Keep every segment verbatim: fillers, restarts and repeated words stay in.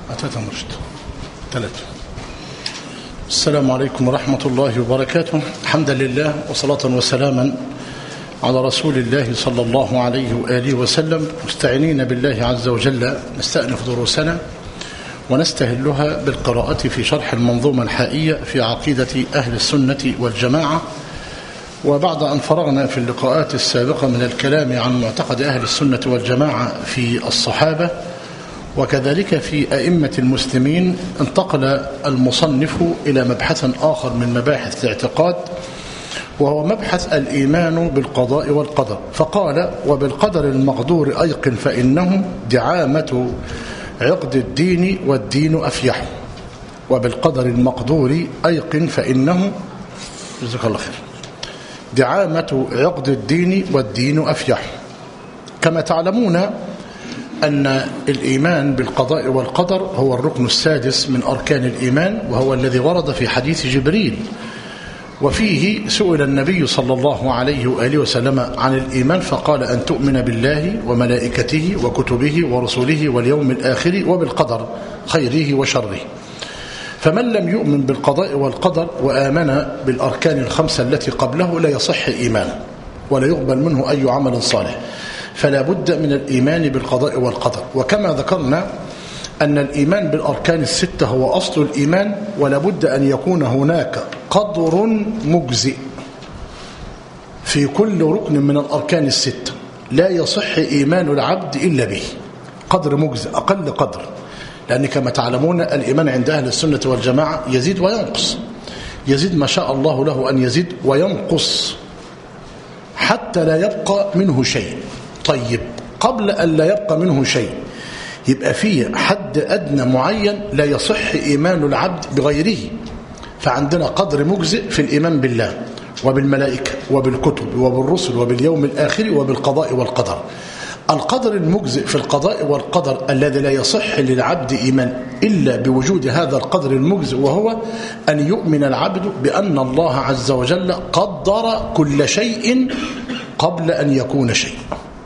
أتاتا مرشد ثلاثة. السلام عليكم ورحمة الله وبركاته. الحمد لله وصلاة وسلاما على رسول الله صلى الله عليه وآله وسلم، مستعينين بالله عز وجل نستأنف دروسنا ونستهلها بالقراءة في شرح المنظومة الحائية في عقيدة أهل السنة والجماعة. وبعد أن فرغنا في اللقاءات السابقة من الكلام عن معتقد أهل السنة والجماعة في الصحابة وكذلك في أئمة المسلمين، انتقل المصنف إلى مبحث آخر من مباحث الاعتقاد، وهو مبحث الإيمان بالقضاء والقدر، فقال: وبالقدر المقدور أيقن فإنه دعامة عقد الدين والدين أفيح. وبالقدر المقدور أيقن فإنه جزاك الله خير دعامة عقد الدين والدين أفيح. كما تعلمون أن الإيمان بالقضاء والقدر هو الركن السادس من أركان الإيمان، وهو الذي ورد في حديث جبريل، وفيه سئل النبي صلى الله عليه وآله وسلم عن الإيمان فقال: أن تؤمن بالله وملائكته وكتبه ورسله واليوم الآخر وبالقدر خيره وشره. فمن لم يؤمن بالقضاء والقدر وآمن بالأركان الخمسة التي قبله لا يصح إيمانه ولا يقبل منه أي عمل صالح، فلا بد من الإيمان بالقضاء والقدر. وكما ذكرنا أن الإيمان بالأركان الستة هو أصل الإيمان، ولا بد أن يكون هناك قدر مجزئ في كل ركن من الأركان الستة، لا يصح إيمان العبد إلا به. قدر مجزئ، أقل قدر، لأن كما تعلمون الإيمان عند أهل السنة والجماعة يزيد وينقص، يزيد ما شاء الله له أن يزيد وينقص حتى لا يبقى منه شيء. طيب، قبل أن لا يبقى منه شيء يبقى فيه حد أدنى معين لا يصح إيمان العبد بغيره. فعندنا قدر مجزئ في الإيمان بالله وبالملائكة وبالكتب وبالرسل وباليوم الآخر وبالقضاء والقدر. القدر المجزئ في القضاء والقدر الذي لا يصح للعبد إيمان إلا بوجود هذا القدر المجزئ، وهو أن يؤمن العبد بأن الله عز وجل قدر كل شيء قبل أن يكون شيء.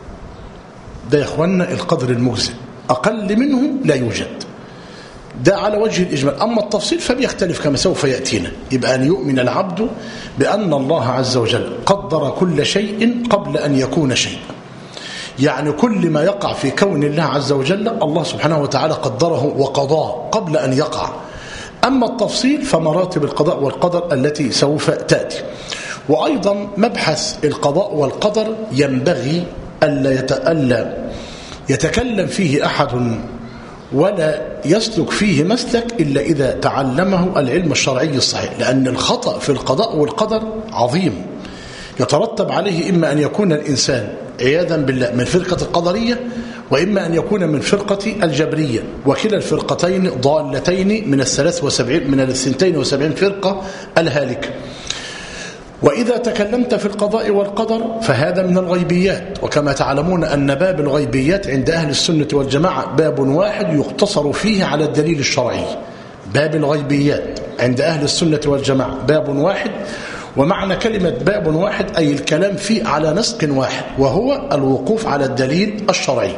ده يا إخواننا القدر المجزئ، أقل منه لا يوجد. ده على وجه الإجمال. أما التفصيل فبيختلف كما سوف يأتينا. يبقى أن يؤمن العبد بأن الله عز وجل قدر كل شيء قبل أن يكون شيء، يعني كل ما يقع في كون الله عز وجل الله سبحانه وتعالى قدره وقضاه قبل أن يقع. أما التفصيل فمراتب القضاء والقدر التي سوف تأتي. وأيضا مبحث القضاء والقدر ينبغي ألا يتكلم فيه أحد ولا يسلك فيه مسلك إلا إذا تعلمه العلم الشرعي الصحيح، لأن الخطأ في القضاء والقدر عظيم يترتب عليه إما أن يكون الإنسان عياذا بالله من فرقة القدرية، وإما أن يكون من فرقة الجبرية، وكلا الفرقتين ضالتين من الثلاث وسبعين من الثنتين وسبعين فرقة الهالكة. وإذا تكلمت في القضاء والقدر فهذا من الغيبيات، وكما تعلمون أن باب الغيبيات عند أهل السنة والجماعة باب واحد يقتصر فيه على الدليل الشرعي. باب الغيبيات عند أهل السنة والجماعة باب واحد، ومعنى كلمة باب واحد أي الكلام فيه على نسق واحد، وهو الوقوف على الدليل الشرعي.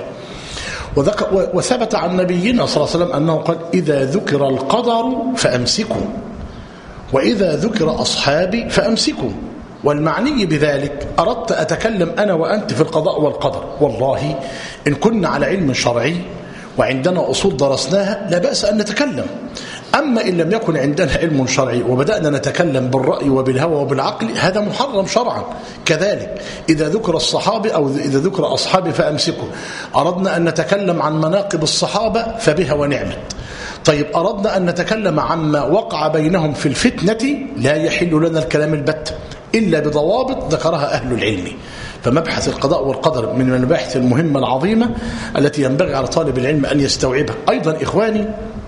وثبت عن نبينا صلى الله عليه وسلم أنه قال: إذا ذكر القدر فأمسكوا، وإذا ذكر أصحابي فأمسكوا. والمعني بذلك أردت أتكلم أنا وأنت في القضاء والقدر، والله إن كنا على علم شرعي وعندنا أصول درسناها لا بأس أن نتكلم. أما إن لم يكن عندنا علم شرعي وبدأنا نتكلم بالرأي وبالهوى وبالعقل هذا محرم شرعا. كذلك إذا ذكر الصحابة أو إذا ذكر أصحابي فأمسكوا، أردنا أن نتكلم عن مناقب الصحابة فبها ونعمت. طيب، أردنا أن نتكلم عما وقع بينهم في الفتنة لا يحل لنا الكلام البت إلا بضوابط ذكرها أهل العلم. فمبحث القضاء والقدر من المباحث المهمة العظيمة التي ينبغي على طالب العلم أن يستوعبها. أيضا إخواني،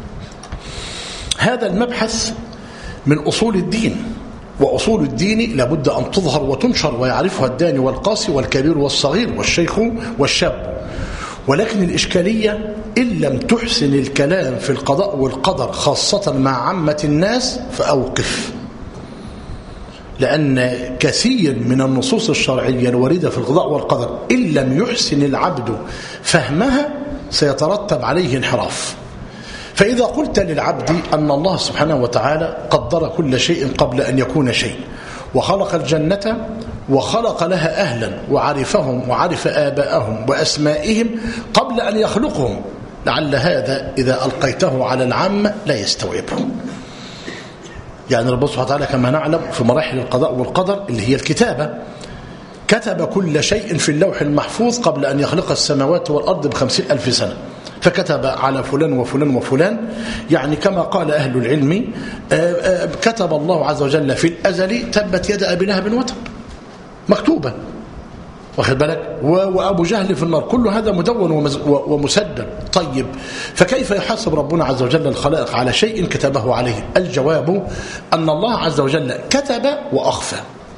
هذا المبحث من أصول الدين، وأصول الدين لابد أن تظهر وتنشر ويعرفها الداني والقاسي والكبير والصغير والشيخ والشاب. ولكن الإشكالية إن لم تحسن الكلام في القضاء والقدر خاصة مع عامة الناس فأوقف، لأن كثير من النصوص الشرعية الواردة في القضاء والقدر إن لم يحسن العبد فهمها سيترتب عليه انحراف. فإذا قلت للعبد أن الله سبحانه وتعالى قدر كل شيء قبل أن يكون شيء، وخلق الجنة وخلق لها أهلا وعرفهم وعرف آباءهم وأسمائهم قبل أن يخلقهم، لعل هذا إذا ألقيته على العامة لا يستوعبه. يعني ربنا سبحانه وتعالى كما نعلم في مراحل القضاء والقدر اللي هي الكتابة، كتب كل شيء في اللوح المحفوظ قبل أن يخلق السماوات والأرض بخمسين ألف سنة، فكتب على فلان وفلان وفلان. يعني كما قال أهل العلم كتب الله عز وجل في الأزل تبت يد أبي لهب وتب، مكتوبة، واخد بالك، وأبو جهل في النار، كل هذا مدون ومسجل. طيب فكيف يحاسب ربنا عز وجل الخلائق على شيء كتبه عليه؟ الجواب أن الله عز وجل كتب وأخفى،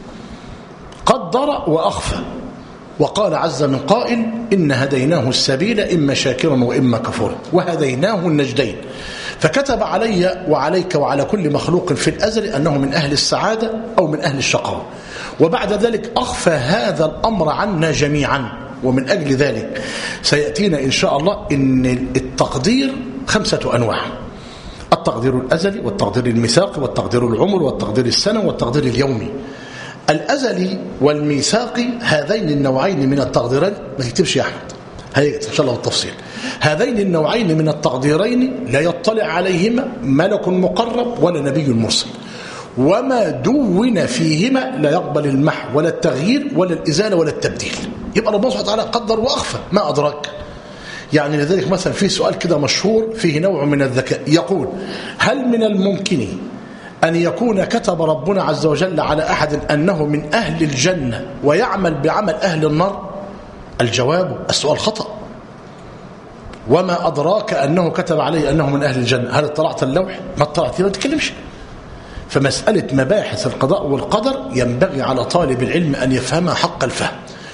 قدر وأخفى، وقال عز من قائل إن هديناه السبيل إما شاكرا وإما كفورا وهديناه النجدين. فكتب علي وعليك وعلى كل مخلوق في الأزل أنه من أهل السعادة أو من أهل الشقاوة، وبعد ذلك أخفى هذا الأمر عنا جميعا. ومن أجل ذلك سيأتينا إن شاء الله إن التقدير خمسة أنواع: التقدير الأزلي والتقدير الميثاقي والتقدير العمر والتقدير السنة والتقدير اليومي. الأزلي والميثاقي هذين النوعين من التقديرين، ما تكتبش يا أحمد، هيئة إن شاء الله بالتفصيل. هذين النوعين من التقديرين لا يطلع عليهما ملك مقرب ولا نبي مرسل، وما دون فيهما لا يقبل المحو ولا التغيير ولا الإزالة ولا التبديل. يبقى ربنا سبحانه وتعالى قدر وأخفى ما أدراك. يعني لذلك مثلا في سؤال كده مشهور فيه نوع من الذكاء، يقول: هل من الممكن أن يكون كتب ربنا عز وجل على أحد أنه من أهل الجنة ويعمل بعمل أهل النار؟ الجواب: السؤال خطأ. وما أدراك أنه كتب عليه أنه من أهل الجنة؟ هل اطلعت اللوح؟ ما اطلعت، ما تتكلمش. فمسألة مباحث القضاء والقدر ينبغي على طالب العلم أن يفهمها حق الفهم.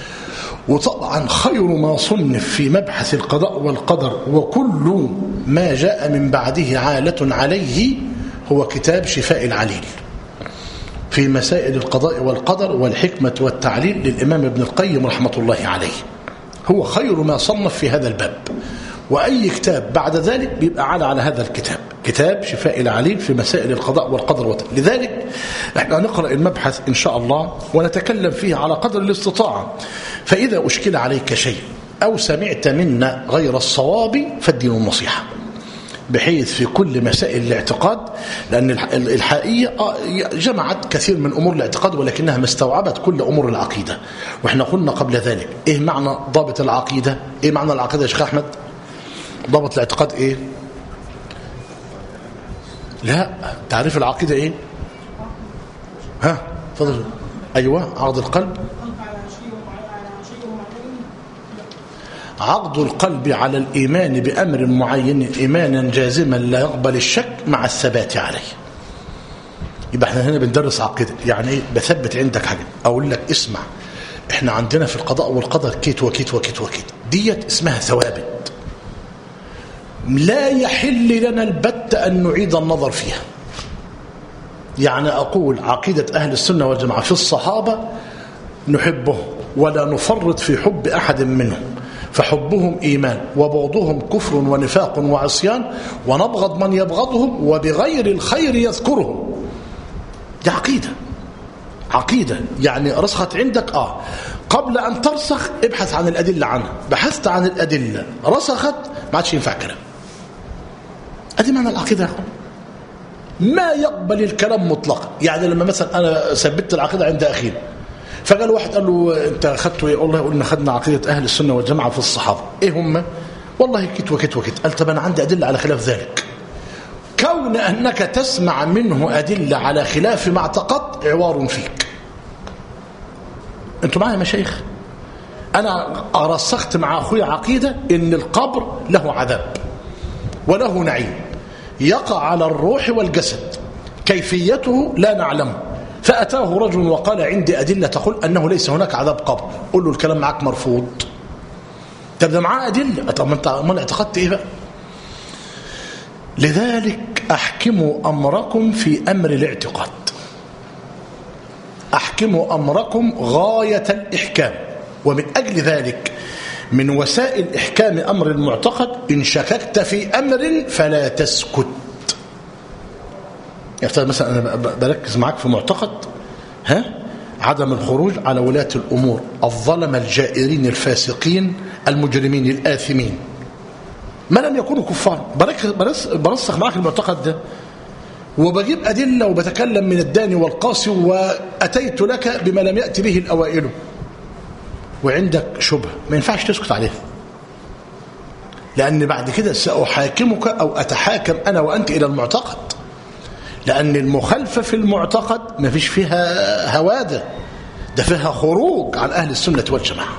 وطبعا خير ما صنف في مبحث القضاء والقدر وكل ما جاء من بعده عالة عليه هو كتاب شفاء العليل في مسائل القضاء والقدر والحكمة والتعليل للإمام ابن القيم رحمة الله عليه. هو خير ما صنف في هذا الباب، وأي كتاب بعد ذلك بيبقى على على هذا الكتاب، كتاب شفاء العليل في مسائل القضاء والقدر والتعليل. لذلك احنا نقرأ المبحث إن شاء الله ونتكلم فيه على قدر الاستطاعة. فإذا أشكل عليك شيء أو سمعت منا غير الصواب فالدين النصيحة، بحيث في كل مسائل الاعتقاد، لأن الحقيقية جمعت كثير من أمور الاعتقاد ولكنها ما استوعبت كل أمور العقيدة. وإحنا قلنا قبل ذلك إيه معنى ضابط العقيدة؟ إيه معنى العقيدة يا شيخ أحمد؟ ضابط الاعتقاد إيه؟ لا، تعريف العقيدة إيه؟ ها فضل. أيوة، عقد القلب، عقد القلب على الإيمان بأمر معين إيمانا جازما لا يقبل الشك مع الثبات عليه. يبقى احنا هنا بندرس عقيدة. يعني ايه؟ بثبت عندك حاجة، أقول لك اسمع، احنا عندنا في القضاء والقدر كيت وكيت وكيت وكيت، ديت اسمها ثوابت لا يحل لنا البت أن نعيد النظر فيها. يعني أقول عقيدة أهل السنة والجماعة في الصحابة نحبهم ولا نفرط في حب أحد منهم، فحبهم إيمان وبغضهم كفر ونفاق وعصيان، ونبغض من يبغضهم وبغير الخير يذكرهم. دي عقيدة، عقيدة يعني رسخت عندك. آه قبل أن ترسخ ابحث عن الأدلة عنها، بحثت عن الأدلة رسخت ما عادش ينفع كلام. أدي معنى العقيدة، ما يقبل الكلام مطلقا. يعني لما مثلا أنا ثبت العقيدة عند أخينا، فقال واحد قال له انت اخذته ايه؟ والله قلنا اخذنا عقيده اهل السنه والجماعه في الصحابه. ايه هم؟ والله كت وكت وكت. قال طب انا عندي ادله على خلاف ذلك. كون انك تسمع منه ادله على خلاف ما اعتقدت عوار فيك. انتوا معايا يا مشايخ؟ انا رسخت مع اخويا عقيده ان القبر له عذاب وله نعيم يقع على الروح والجسد، كيفيته لا نعلمه. فأتاه رجل وقال عندي أدلة تقول أنه ليس هناك عذاب قبر. قل له الكلام معك مرفوض. طب ده معاه أدلة، طب ما أنت ما اعتقدت إيه بقى؟ لذلك أحكموا أمركم في أمر الاعتقاد، أحكموا أمركم غاية الإحكام. ومن أجل ذلك من وسائل إحكام أمر المعتقد إن شككت في أمر فلا تسكت. يعني مثلا أنا بركز معاك في معتقد ها عدم الخروج على ولاة الأمور الظلمة الجائرين الفاسقين المجرمين الآثمين ما لم يكونوا كفار. برسخ معاك المعتقد ده وبجيب أدلة وبتكلم من الداني والقاسي وأتيت لك بما لم يأتي به الأوائل وعندك شبهة ما ينفعش تسكت عليها، لأن بعد كده سأحاكمك أو أتحاكم أنا وأنت إلى المعتقد، لأن المخالفة في المعتقد ما فيش فيها هوادة، ده فيها خروج عن أهل السنة والجماعة.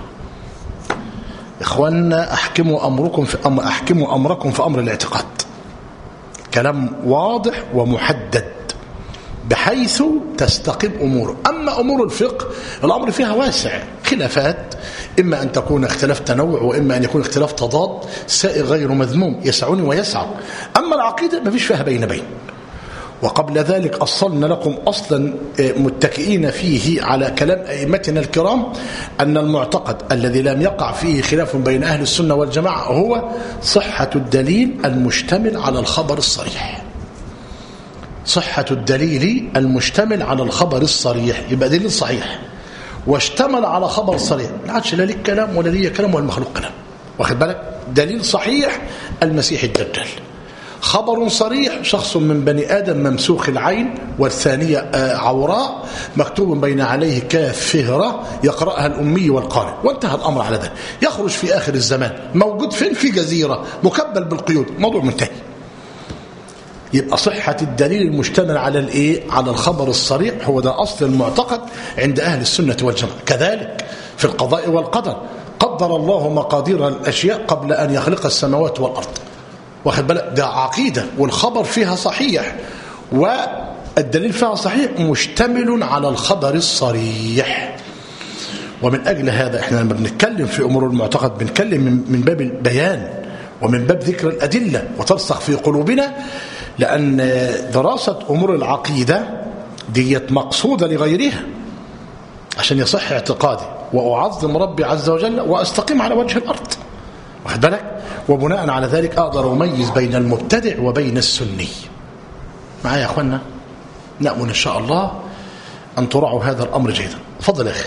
إخواننا أحكموا أمركم في أمر أحكموا أمركم في أمر الاعتقاد، كلام واضح ومحدد بحيث تستقيم أموره. أما أمور الفقه الأمر فيها واسع، خلافات إما أن تكون اختلاف تنوع وإما أن يكون اختلاف تضاد سائغ غير مذموم يسعني ويسع. أما العقيدة ما فيش فيها بين بين. وقبل ذلك أصلنا لكم أصلا متكئين فيه على كلام أئمتنا الكرام أن المعتقد الذي لم يقع فيه خلاف بين أهل السنة والجماعة هو صحة الدليل المشتمل على الخبر الصريح. صحة الدليل المشتمل على الخبر الصريح يبقى دليل صحيح واشتمل على خبر صريح، ما عادش لا ليك كلام ولا ليه كلام ولا المخلوق كلام. واخد بالك؟ دليل صحيح المسيح الدجال، خبر صريح شخص من بني آدم ممسوخ العين والثانية عوراء مكتوب بين عليه كاف فهرة يقرأها الأمي والقارئ، وانتهى الأمر على ذلك. يخرج في آخر الزمان، موجود فين؟ في جزيرة مكبل بالقيود، موضوع منتهي. يبقى صحة الدليل المشتمل على الايه؟ على الخبر الصريح، هو ده أصل المعتقد عند أهل السنة والجماعة. كذلك في القضاء والقدر، قدر الله مقادير الأشياء قبل أن يخلق السماوات والأرض. واخد بالك؟ ده عقيدة والخبر فيها صحيح والدليل فيها صحيح مشتمل على الخبر الصريح. ومن أجل هذا احنا لما بنتكلم في أمور المعتقد بنتكلم من باب البيان ومن باب ذكر الأدلة وترسخ في قلوبنا، لأن دراسة أمور العقيدة ديت مقصودة لغيرها عشان يصح اعتقادي وأعظم ربي عز وجل وأستقيم على وجه الأرض. واخد بالك؟ وبناء على ذلك أقدر أميز بين المبتدع وبين السني. معايا يا أخوانا؟ نأمل إن شاء الله أن تراعوا هذا الأمر جيدا. تفضل يا أخي.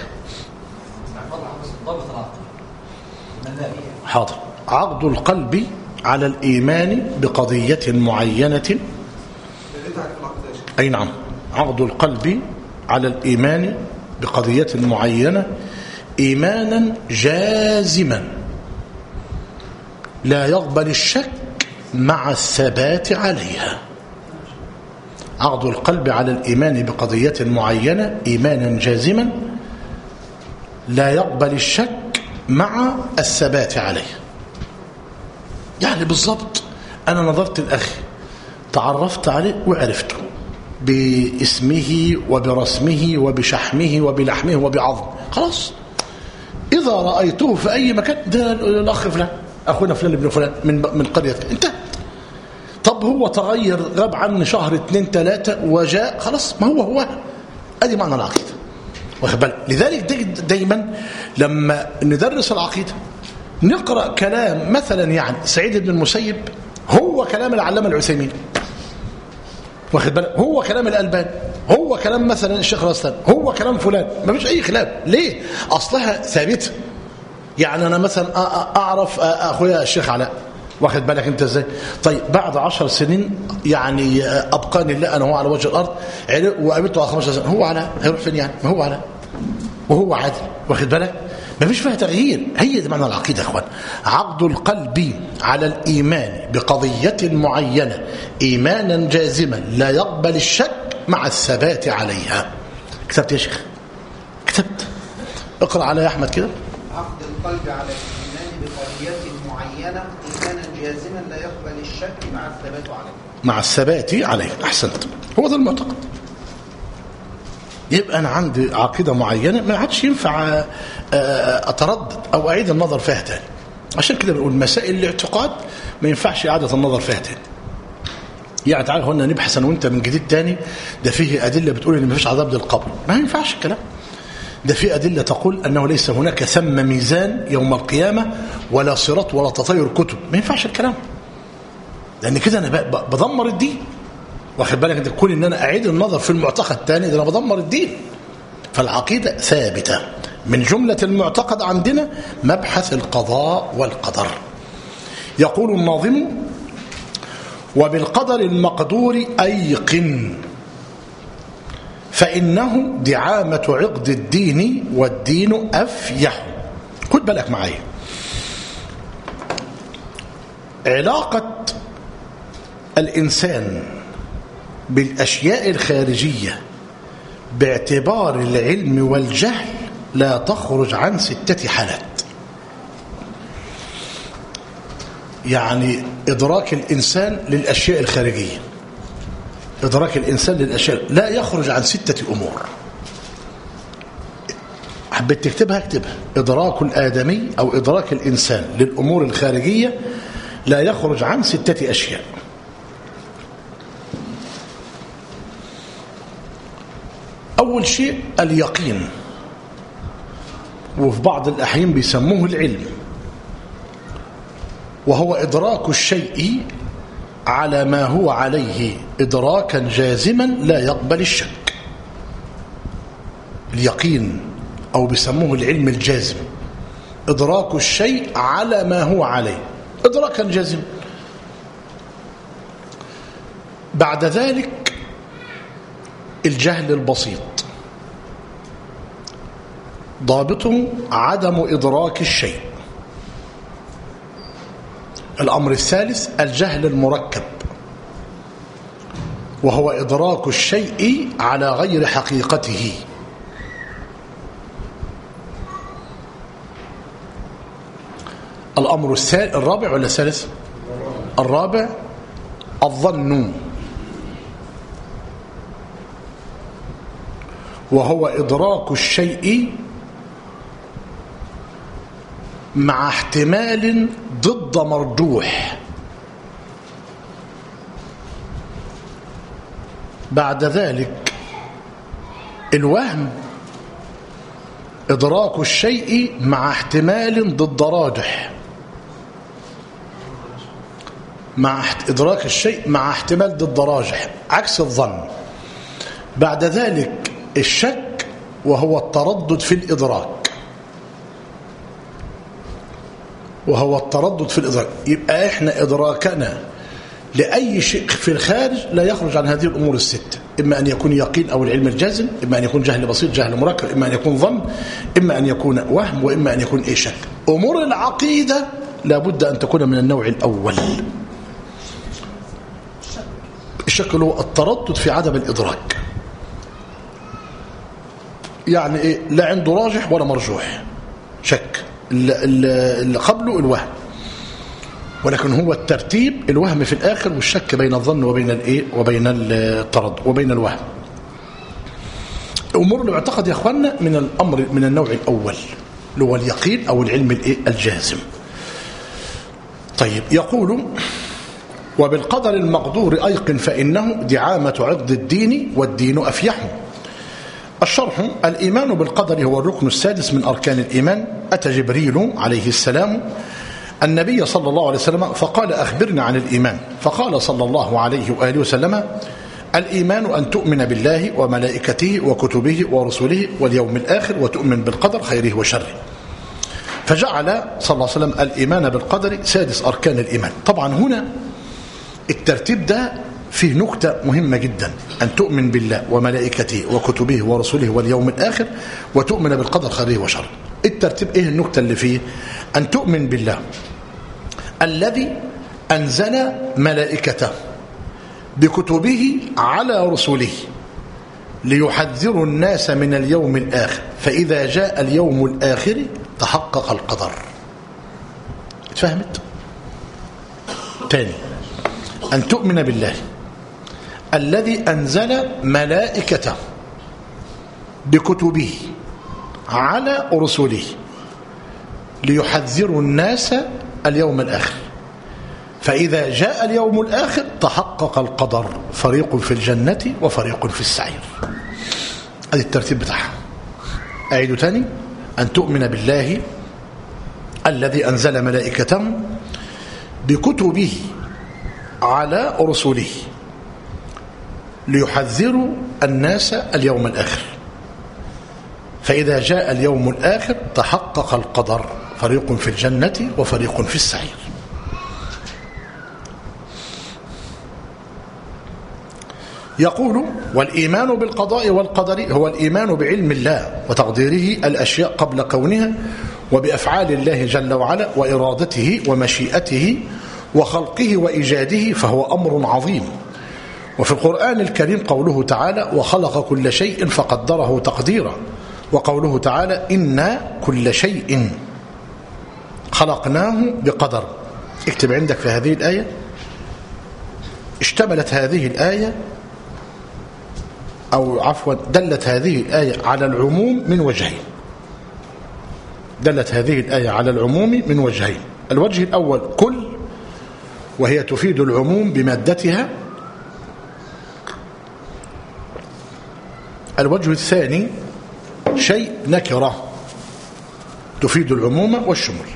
حاضر. عقد القلب على الإيمان بقضية معينة. أي نعم، عقد القلب على الإيمان بقضية معينة إيمانا جازما لا يقبل الشك مع الثبات عليها. عقد القلب على الإيمان بقضية معينة إيمانا جازما لا يقبل الشك مع الثبات عليها. يعني بالضبط أنا نظرت الأخي تعرفت عليه وعرفته باسمه وبرسمه وبشحمه وبلحمه وبعظمه، خلاص. إذا رأيته في أي مكان ده الأخ فلان أخونا فلان ابن فلان من من قرية انتهت. طب هو تغير غاب عني شهر اتنين تلاتة وجاء، خلاص ما هو هو. أدي معنى العقيدة. واخد بالك؟ لذلك دايما لما ندرس العقيدة نقرأ كلام مثلا يعني سعيد بن المسيب هو كلام العلامة العثيمين، واخد بالك؟ هو كلام الألباني، هو كلام مثلا الشيخ رستان، هو كلام فلان، ما فيش أي خلاف. ليه؟ أصلها ثابتة. يعني أنا مثلا أعرف أخويا الشيخ علاء، واخد بالك أنت إزاي؟ طيب بعد عشر سنين يعني أبقاني الله أنا هو على وجه الأرض وقابلته على خمسة سنين، هو علاء هيروح فين يعني؟ ما هو علاء وهو عادل، واخد بالك؟ ما فيش فيها تغيير. هي دي معنى العقيدة يا اخوان. عقد القلب على الإيمان بقضية معينة إيمانا جازما لا يقبل الشك مع الثبات عليها. كتبت يا شيخ؟ كتبت. اقرأ على يا أحمد كده. عقد القلب على الإيمان بقضية معينة إيمانا جازما لا يقبل الشك مع الثبات عليه. مع الثبات عليه. أحسنت. هو ده المعتقد. يبقى أنا عندي عقيدة معينة ما عادش ينفع أتردد أو أعيد النظر فيها تاني. عشان كده بنقول مسائل الاعتقاد ما ينفعش إعادة النظر فيها تاني. يعني تعال هنا نبحث أنا وأنت من جديد تاني، ده فيه أدلة بتقول إن ما فيش عذاب للقبر، ما ينفعش الكلام. ده في أدلة تقول أنه ليس هناك ثم ميزان يوم القيامة ولا صراط ولا تطير كتب. ما ينفعش الكلام، لأن كده أنا بدمر الدين. واخد بالك أنت كون إن أنا أعيد النظر في المعتقد الثاني، ده أنا بدمر الدين. فالعقيدة ثابتة. من جملة المعتقد عندنا مبحث القضاء والقدر. يقول الناظم: وبالقدر المقدور أيقن فإنه دعامة عقد الدين والدين أفيح. خد بالك معايا، علاقة الإنسان بالأشياء الخارجية باعتبار العلم والجهل لا تخرج عن ستة حالات. يعني إدراك الإنسان للأشياء الخارجية، إدراك الإنسان للأشياء لا يخرج عن ستة أمور. حبيت تكتبها اكتبها: إدراك الآدمي أو إدراك الإنسان للأمور الخارجية لا يخرج عن ستة أشياء. أول شيء اليقين، وفي بعض الأحيان بيسموه العلم، وهو إدراك الشيء على ما هو عليه إدراكا جازما لا يقبل الشك. اليقين أو بيسموه العلم الجازم، إدراك الشيء على ما هو عليه إدراكا جازما. بعد ذلك الجهل البسيط، ضابطه عدم إدراك الشيء. الأمر الثالث الجهل المركب، وهو إدراك الشيء على غير حقيقته. الأمر الثالث الرابع ولا الثالث؟ الرابع الظن، وهو إدراك الشيء مع احتمال ضد مرجوح. بعد ذلك الوهم، إدراك الشيء مع احتمال ضد راجح، مع إدراك الشيء مع احتمال ضد راجح عكس الظن. بعد ذلك الشك، وهو التردد في الإدراك، وهو التردد في الإدراك. يبقى إحنا إدراكنا لأي شيء في الخارج لا يخرج عن هذه الأمور الستة: إما أن يكون يقين أو العلم الجازم، إما أن يكون جهل بسيط جهل مركب، إما أن يكون ظن، إما أن يكون وهم، وإما أن يكون إيه شك. أمور العقيدة لابد أن تكون من النوع الأول. الشك هو التردد في عدم الإدراك، يعني إيه؟ لا عنده راجح ولا مرجوح، شك. اللي قبله الوهم، ولكن هو الترتيب الوهم في الآخر، والشك بين الظن وبين الايه وبين التردد وبين الوهم. امور المعتقد يا اخواننا من الامر من النوع الاول اللي هو اليقين او العلم الايه الجازم. طيب، يقول: وبالقدر المقدور أيقن فإنه دعامة عقد الدين والدين أفيح. الشرح: الإيمان بالقدر هو الركن السادس من أركان الإيمان. أتى جبريل عليه السلام النبي صلى الله عليه وسلم فقال: أخبرنا عن الإيمان. فقال صلى الله عليه وآله وسلم: الإيمان أن تؤمن بالله وملائكته وكتبه ورسله واليوم الآخر وتؤمن بالقدر خيره وشره. فجعل صلى الله عليه وسلم الإيمان بالقدر سادس أركان الإيمان. طبعا هنا الترتيب ده فيه نكتة مهمة جدا: أن تؤمن بالله وملائكته وكتبه ورسله واليوم الآخر وتؤمن بالقدر خيره وشره. الترتيب إيه النكتة اللي فيه؟ أن تؤمن بالله الذي أنزل ملائكته بكتبه على رسله ليحذروا الناس من اليوم الآخر، فإذا جاء اليوم الآخر تحقق القدر. اتفهمت؟ تاني: أن تؤمن بالله الذي أنزل ملائكته بكتبه على رسله ليحذروا الناس اليوم الآخر، فإذا جاء اليوم الآخر تحقق القدر، فريق في الجنة وفريق في السعير. هذا الترتيب بتاعها. أعيد تاني: أن تؤمن بالله الذي أنزل ملائكته بكتبه على رسله ليحذروا الناس اليوم الآخر، فإذا جاء اليوم الآخر تحقق القدر، فريق في الجنة وفريق في السعير. يقول: والإيمان بالقضاء والقدر هو الإيمان بعلم الله وتقديره الأشياء قبل كونها، وبأفعال الله جل وعلا وإرادته ومشيئته وخلقه وإيجاده، فهو أمر عظيم. وفي القرآن الكريم قوله تعالى: وخلق كل شيء فقدره تقديرا، وقوله تعالى: إنا كل شيء خلقناه بقدر. اكتب عندك في هذه الآية: اشتملت هذه الآية أو عفوا دلت هذه الآية على العموم من وجهين. دلت هذه الآية على العموم من وجهين: الوجه الأول كل، وهي تفيد العموم بمادتها. الوجه الثاني شيء نكرة تفيد العموم والشمول.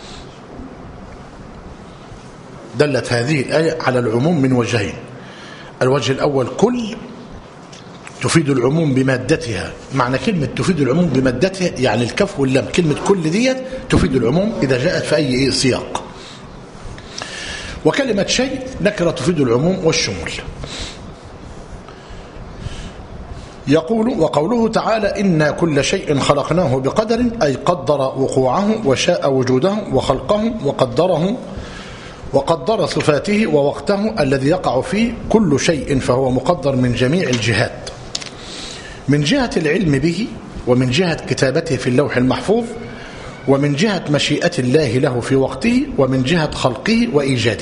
دلت هذه الآية على العموم من وجهين: الوجه الأول كل تفيد العموم بمادتها. معنى كلمة تفيد العموم بمادتها يعني الكف واللام، كلمة كل ديت تفيد العموم إذا جاءت في أي سياق. وكلمة شيء نكرة تفيد العموم والشمول. يقول: وقوله تعالى: إنا كل شيء خلقناه بقدر، أي قدر وقوعه وشاء وجوده وخلقه وقدره وقدر صفاته ووقته الذي يقع فيه كل شيء، فهو مقدر من جميع الجهات، من جهة العلم به، ومن جهة كتابته في اللوح المحفوظ، ومن جهة مشيئة الله له في وقته، ومن جهة خلقه وإيجاده.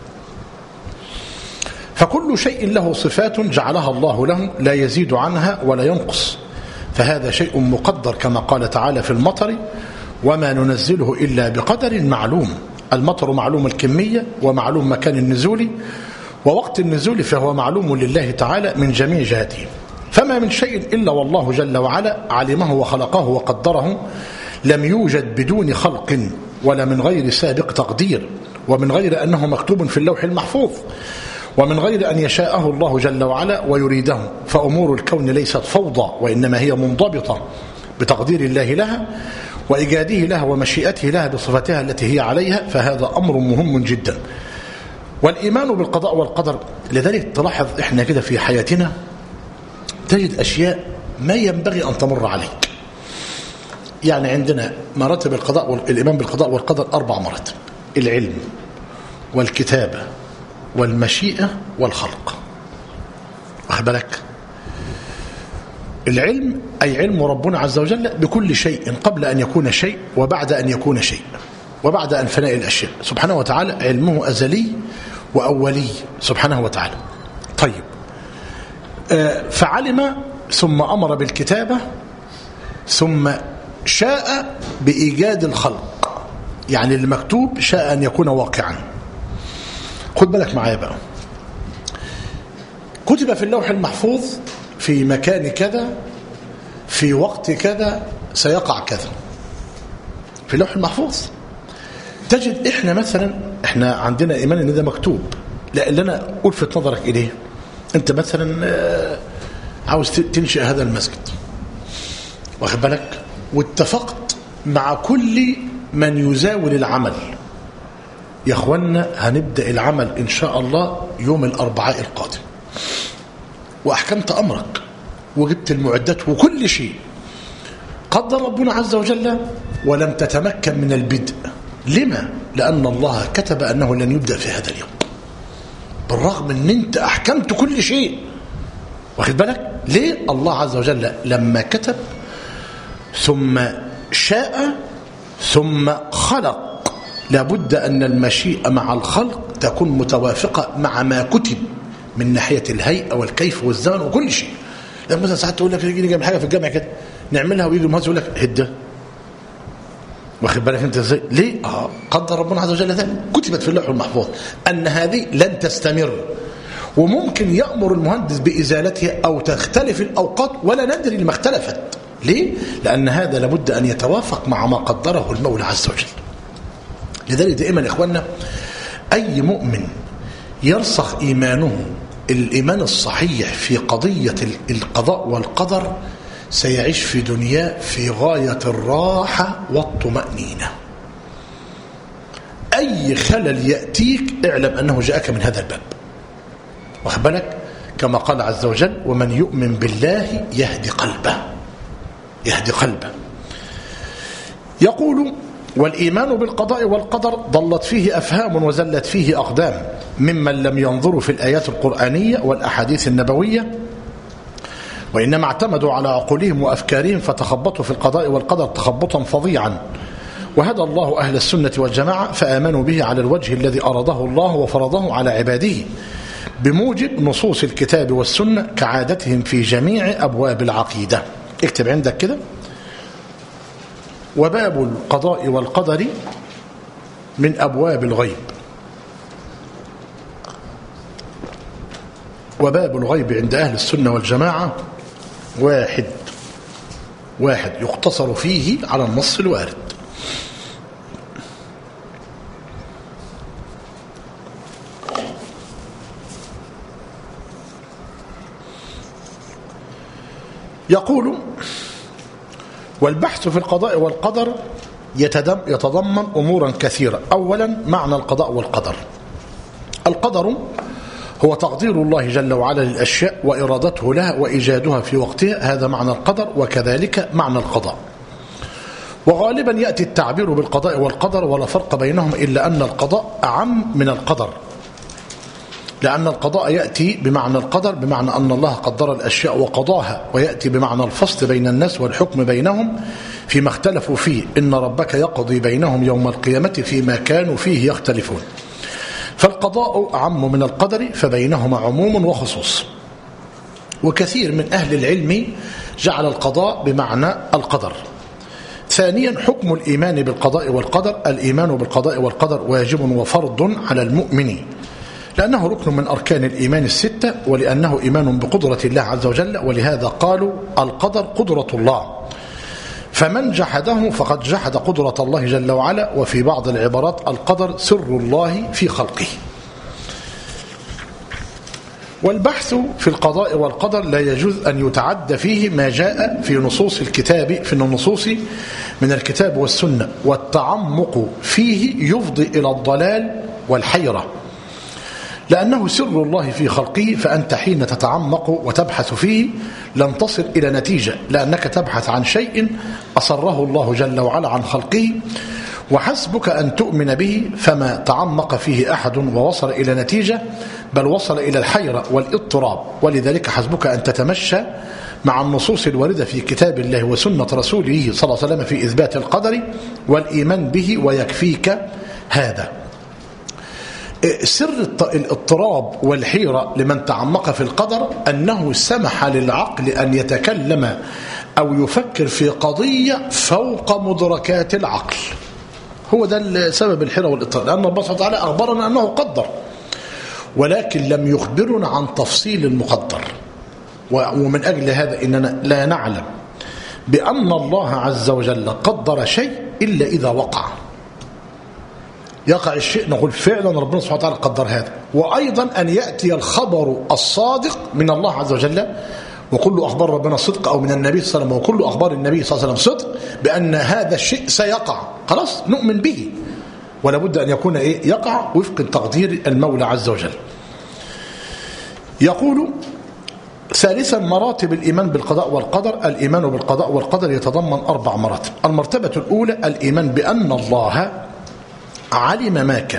فكل شيء له صفات جعلها الله له لا يزيد عنها ولا ينقص، فهذا شيء مقدر، كما قال تعالى في المطر: وما ننزله إلا بقدر معلوم. المطر معلوم الكمية ومعلوم مكان النزول ووقت النزول، فهو معلوم لله تعالى من جميع جهاته. فما من شيء إلا والله جل وعلا علمه وخلقه وقدره، لم يوجد بدون خلق ولا من غير سابق تقدير، ومن غير أنه مكتوب في اللوح المحفوظ، ومن غير أن يشاءه الله جل وعلا ويريده. فأمور الكون ليست فوضى، وإنما هي منضبطة بتقدير الله لها وإيجاده لها ومشيئته لها بصفتها التي هي عليها، فهذا أمر مهم جدا. والإيمان بالقضاء والقدر، لذلك تلاحظ إحنا كده في حياتنا تجد أشياء ما ينبغي أن تمر عليك. يعني عندنا مراتب القضاء والإيمان بالقضاء والقدر أربع مراتب: العلم والكتابة والمشيئة والخلق. واخد بالك؟ العلم أي علم ربنا عز وجل بكل شيء قبل أن يكون شيء وبعد أن يكون شيء وبعد أن فناء الأشياء. سبحانه وتعالى علمه أزلي وأولي سبحانه وتعالى. طيب، فعلم ثم أمر بالكتابة ثم شاء بإيجاد الخلق، يعني المكتوب شاء أن يكون واقعا. خد بالك معايا بقى، كتب في اللوح المحفوظ في مكان كذا في وقت كذا سيقع كذا في اللوح المحفوظ. تجد احنا مثلا احنا عندنا ايمان ان ده مكتوب، لا اللي انا الفت نظرك اليه، انت مثلا عاوز تنشئ هذا المسجد، واخد بالك، واتفقت مع كل من يزاول العمل: يا اخوانا هنبدا العمل ان شاء الله يوم الاربعاء القادم، واحكمت امرك وجبت المعدات وكل شيء. قدر ربنا عز وجل ولم تتمكن من البدء. لما؟ لان الله كتب انه لن يبدا في هذا اليوم، بالرغم ان انت احكمت كل شيء. واخد بالك؟ ليه؟ الله عز وجل لما كتب ثم شاء ثم خلق، لابد ان المشيئه مع الخلق تكون متوافقه مع ما كتب من ناحيه الهيئه والكيف والزمن وكل شيء. لما مثلا ساعات تقول لك يجي نعمل حاجه في الجامعه كده نعملها، ويجي المهندس يقول لك هده. واخد بالك انت ازاي؟ ليه؟ اه قدر ربنا عز وجل ذلك، كتبت في اللوح المحفوظ ان هذه لن تستمر، وممكن يأمر المهندس بإزالتها أو تختلف الأوقات ولا ندري لما اختلفت. ليه؟ لأن هذا لابد أن يتوافق مع ما قدره المولى عز وجل. لذلك دائما يا إخواننا أي مؤمن يرسخ إيمانه الإيمان الصحيح في قضية القضاء والقدر سيعيش في دنياه في غاية الراحة والطمأنينة. أي خلل يأتيك اعلم أنه جاءك من هذا الباب، واخد بالك؟ كما قال عز وجل ومن يؤمن بالله يهدي قلبه، يهدي قلبه. يقول والإيمان بالقضاء والقدر ضلت فيه أفهام وزلت فيه أقدام ممن لم ينظروا في الآيات القرآنية والأحاديث النبوية، وإنما اعتمدوا على عقولهم وأفكارهم فتخبطوا في القضاء والقدر تخبطا فظيعا. وهدى الله أهل السنة والجماعة فآمنوا به على الوجه الذي أراده الله وفرضه على عباده بموجب نصوص الكتاب والسنة كعادتهم في جميع أبواب العقيدة. اكتب عندك كده وباب القضاء والقدر من أبواب الغيب. وباب الغيب عند أهل السنة والجماعة واحد واحد يقتصر فيه على النص الوارد. يقول والبحث في القضاء والقدر يتضمن أمورا كثيرة. أولا معنى القضاء والقدر. القدر هو تقدير الله جل وعلا للأشياء وإرادته لها وإيجادها في وقتها، هذا معنى القدر، وكذلك معنى القضاء. وغالبا يأتي التعبير بالقضاء والقدر ولا فرق بينهم إلا أن القضاء أعم من القدر، لأن القضاء يأتي بمعنى القدر بمعنى أن الله قدر الأشياء وقضاها، ويأتي بمعنى الفصل بين الناس والحكم بينهم فيما اختلفوا فيه، إن ربك يقضي بينهم يوم القيامة فيما كانوا فيه يختلفون. فالقضاء أعم من القدر فبينهما عموم وخصوص. وكثير من أهل العلم جعل القضاء بمعنى القدر. ثانيا حكم الإيمان بالقضاء والقدر. الإيمان بالقضاء والقدر واجب وفرض على المؤمن، لأنه ركن من أركان الإيمان الستة، ولأنه إيمان بقدرة الله عز وجل، ولهذا قالوا القدر قدرة الله، فمن جحده فقد جحد قدرة الله جل وعلا. وفي بعض العبارات القدر سر الله في خلقه. والبحث في القضاء والقدر لا يجوز أن يتعدى فيه ما جاء في نصوص الكتاب في النصوص من الكتاب والسنة، والتعمق فيه يفضي إلى الضلال والحيرة، لأنه سر الله في خلقه. فأنت حين تتعمق وتبحث فيه لن تصل إلى نتيجة، لأنك تبحث عن شيء أسره الله جل وعلا عن خلقه، وحسبك أن تؤمن به. فما تعمق فيه أحد ووصل إلى نتيجة، بل وصل إلى الحيرة والاضطراب. ولذلك حسبك أن تتمشى مع النصوص الواردة في كتاب الله وسنة رسوله صلى الله عليه وسلم في إثبات القدر والإيمان به، ويكفيك هذا. سر الاضطراب والحيرة لمن تعمق في القدر أنه سمح للعقل أن يتكلم أو يفكر في قضية فوق مدركات العقل. هو ده سبب الحيرة والاضطراب، لأن الله سبحانه وتعالى أخبرنا أنه قدر، ولكن لم يخبرنا عن تفصيل المقدر. ومن أجل هذا إننا لا نعلم بأن الله عز وجل قدر شيء إلا إذا وقع. يقع الشيء نقول فعلا ربنا سبحانه وتعالى قدر هذا. وأيضا أن يأتي الخبر الصادق من الله عز وجل، وكل أخبار ربنا صدق، أو من النبي صلى الله عليه وسلم وكل أخبار النبي صلى الله عليه وسلم صدق، بأن هذا الشيء سيقع، خلاص نؤمن به، ولا بد أن يكون إيه؟ يقع وفق تقدير المولى عز وجل. يقول ثالثا مراتب الإيمان بالقضاء والقدر. الإيمان بالقضاء والقدر يتضمن أربع مراتب. المرتبة الأولى الإيمان بأن الله علم ما كان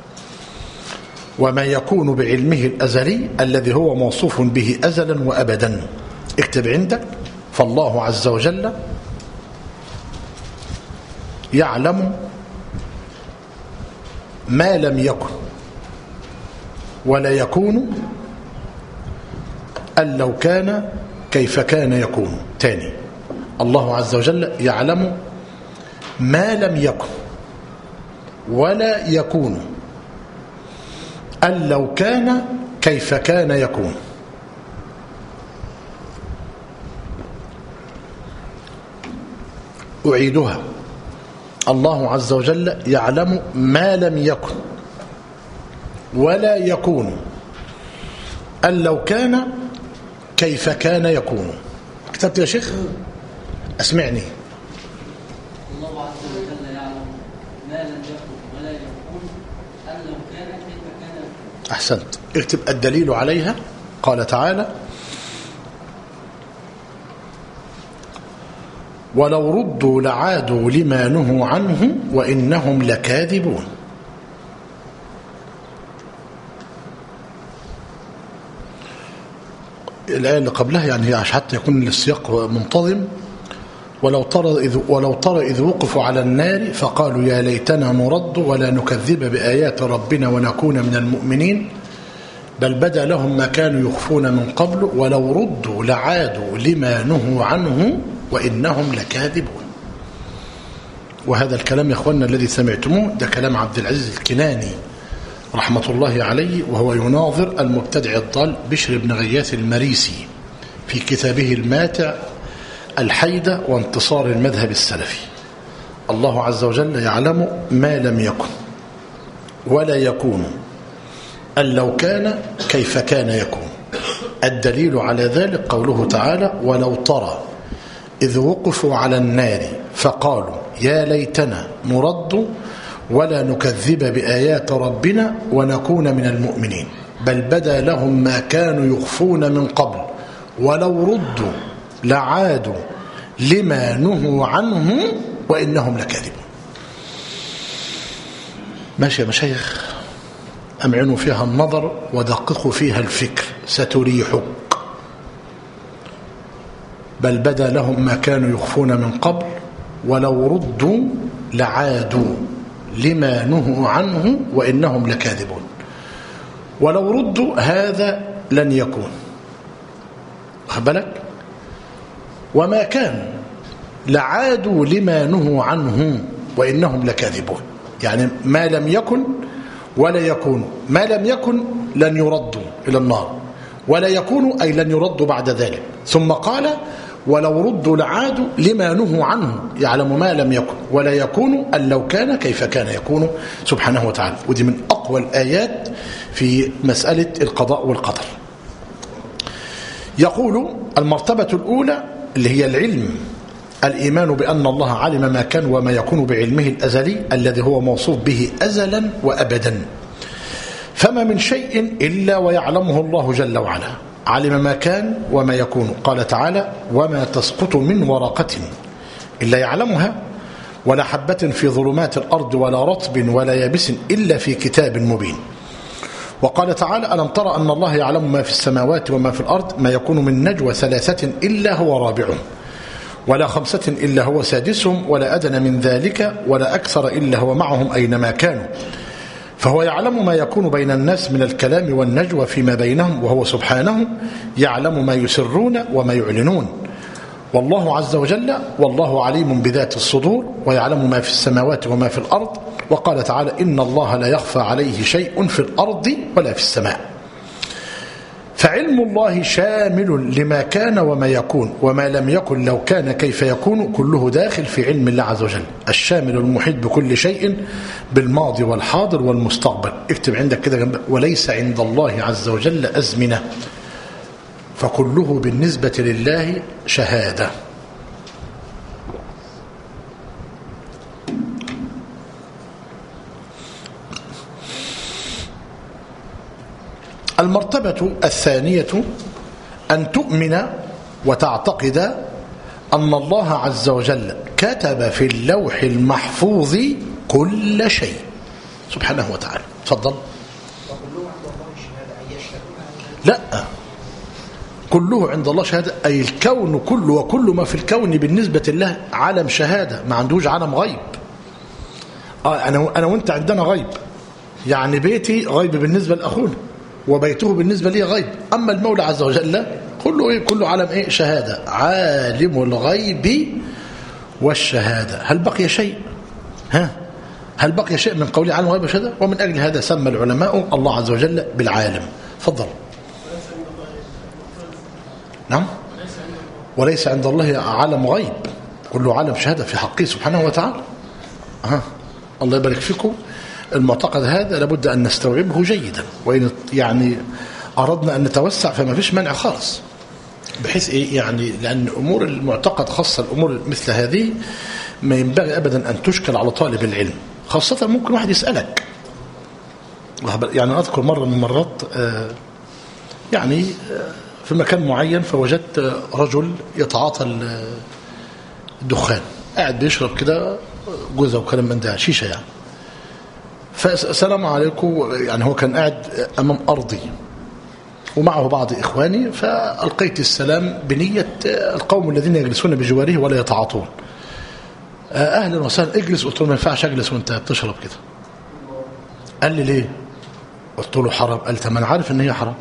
وما يكون بعلمه الأزلي الذي هو موصوف به أزلا وأبدا. اكتب عندك فالله عز وجل يعلم ما لم يكن ولا يكون أن لو كان كيف كان يكون. تاني، الله عز وجل يعلم ما لم يكن ولا يكون أن لو كان كيف كان يكون. أعيدها. الله عز وجل يعلم ما لم يكن ولا يكون، أن لو كان كيف كان يكون. كتبت يا شيخ؟ أسمعني. الله عز وجل يعلم ما لم يكن ولا يكون، أن لو كان كيف كان يكون. أحسنت. اكتب الدليل عليها. قال تعالى: ولو ردوا لعادوا لما نهوا عنه وإنهم لكاذبون. الآية اللي قبلها يعني هي حتى يكون السياق منتظم. ولو ترى إذ ولو ترى إذ وقفوا على النار فقالوا يا ليتنا نرد ولا نكذب بآيات ربنا ونكون من المؤمنين بل بدا لهم ما كانوا يخفون من قبل ولو ردوا لعادوا لما نهوا عنه وإنهم لكاذبون. وهذا الكلام يا أخواننا الذي سمعتموه ده كلام عبد العزيز الكناني رحمة الله عليه، وهو يناظر المبتدع الضال بشر بن غياث المريسي في كتابه الماتع الحيدة وانتصار المذهب السلفي. الله عز وجل يعلم ما لم يكن ولا يكون، أن لو كان كيف كان يكون. الدليل على ذلك قوله تعالى: ولو ترى إذ وقفوا على النار فقالوا يا ليتنا نرد ولا نكذب بآيات ربنا ونكون من المؤمنين بل بدا لهم ما كانوا يخفون من قبل ولو ردوا لعادوا لما نهوا عنه وإنهم لكاذبون. ماشي يا مشايخ، أمعنوا فيها النظر ودققوا فيها الفكر ستريحك. بل بدا لهم ما كانوا يخفون من قبل ولو ردوا لعادوا لما نهوا عنه وإنهم لكاذبون. ولو ردوا هذا لن يكون، خد بالك، وما كان لعادوا لما نهوا عنه وإنهم لكاذبون. يعني ما لم يكن ولا يكون. ما لم يكن لن يردوا إلى النار، ولا يكون أي لن يردوا بعد ذلك. ثم قال ولو ردوا لعادوا لما نهوا عنه، يعلم ما لم يكن ولا يكون أن لو كان كيف كان يكون سبحانه وتعالى. ودي من أقوى الآيات في مسألة القضاء والقدر. يقول المرتبة الأولى اللي هي العلم، الإيمان بأن الله علم ما كان وما يكون بعلمه الأزلي الذي هو موصوف به أزلا وأبدا. فما من شيء إلا ويعلمه الله جل وعلا. علم ما كان وما يكون. قال تعالى وما تسقط من ورقة إلا يعلمها ولا حبة في ظلمات الأرض ولا رطب ولا يابس إلا في كتاب مبين. وقال تعالى ألم ترى أن الله يعلم ما في السماوات وما في الأرض ما يكون من نجوى ثلاثة إلا هو رابعهم ولا خمسة إلا هو سادسهم ولا أدنى من ذلك ولا أكثر إلا هو معهم أينما كانوا. فهو يعلم ما يكون بين الناس من الكلام والنجوى فيما بينهم، وهو سبحانه يعلم ما يسرون وما يعلنون. والله عز وجل والله عليم بذات الصدور ويعلم ما في السماوات وما في الأرض. وقال تعالى إن الله لا يخفى عليه شيء في الأرض ولا في السماء. فعلم الله شامل لما كان وما يكون وما لم يكن لو كان كيف يكون، كله داخل في علم الله عز وجل الشامل المحيط بكل شيء بالماضي والحاضر والمستقبل. اكتب عندك كده جنب وليس عند الله عز وجل أزمنة، فكله بالنسبة لله شهادة. المرتبة الثانية أن تؤمن وتعتقد أن الله عز وجل كتب في اللوح المحفوظ كل شيء سبحانه وتعالى. تفضل. لا، كله عند الله شهادة، أي الكون كله وكل ما في الكون بالنسبة لله عالم شهادة، ما عندوش عالم غيب. آه أنا أنا وأنت عندنا غيب، يعني بيتي غيب بالنسبة لأخونا وبيته بالنسبة لي غيب. أما المولى عز وجل كله إيه؟ كله عالم إيه؟ شهادة. عالم الغيب والشهادة. هل بقي شيء؟ ها؟ هل بقي شيء من قول عالم الغيب والشهادة؟ ومن أجل هذا سمى العلماء الله عز وجل بالعالم. فضل. نعم. وليس عند الله عالم غيب. كله عالم شهادة في حقه سبحانه وتعالى. ها الله يبارك فيكم. المعتقد هذا لابد أن نستوعبه جيدا، وإن يعني أردنا أن نتوسع فما فيش منع خالص، بحيث إيه يعني، لأن أمور المعتقد خاصة الأمور مثل هذه ما ينبغي أبدا أن تشكل على طالب العلم، خاصة ممكن واحد يسألك. يعني أذكر مرة من المرات يعني في مكان معين فوجدت رجل يتعاطى الدخان، قاعد بيشرب كده جوزة وكلام من ده، شيشة يعني. فالسلام عليكم، يعني هو كان قاعد أمام أرضي ومعه بعض إخواني، فألقيت السلام بنية القوم الذين يجلسون بجواره ولا يتعاطون. أهلا وسهلا، اجلس. قلت له ما ينفعش أجلس وأنت بتشرب كده. قال لي ليه؟ قلت له حرام. قال لي طب ما أنا عارف إن هي حرام.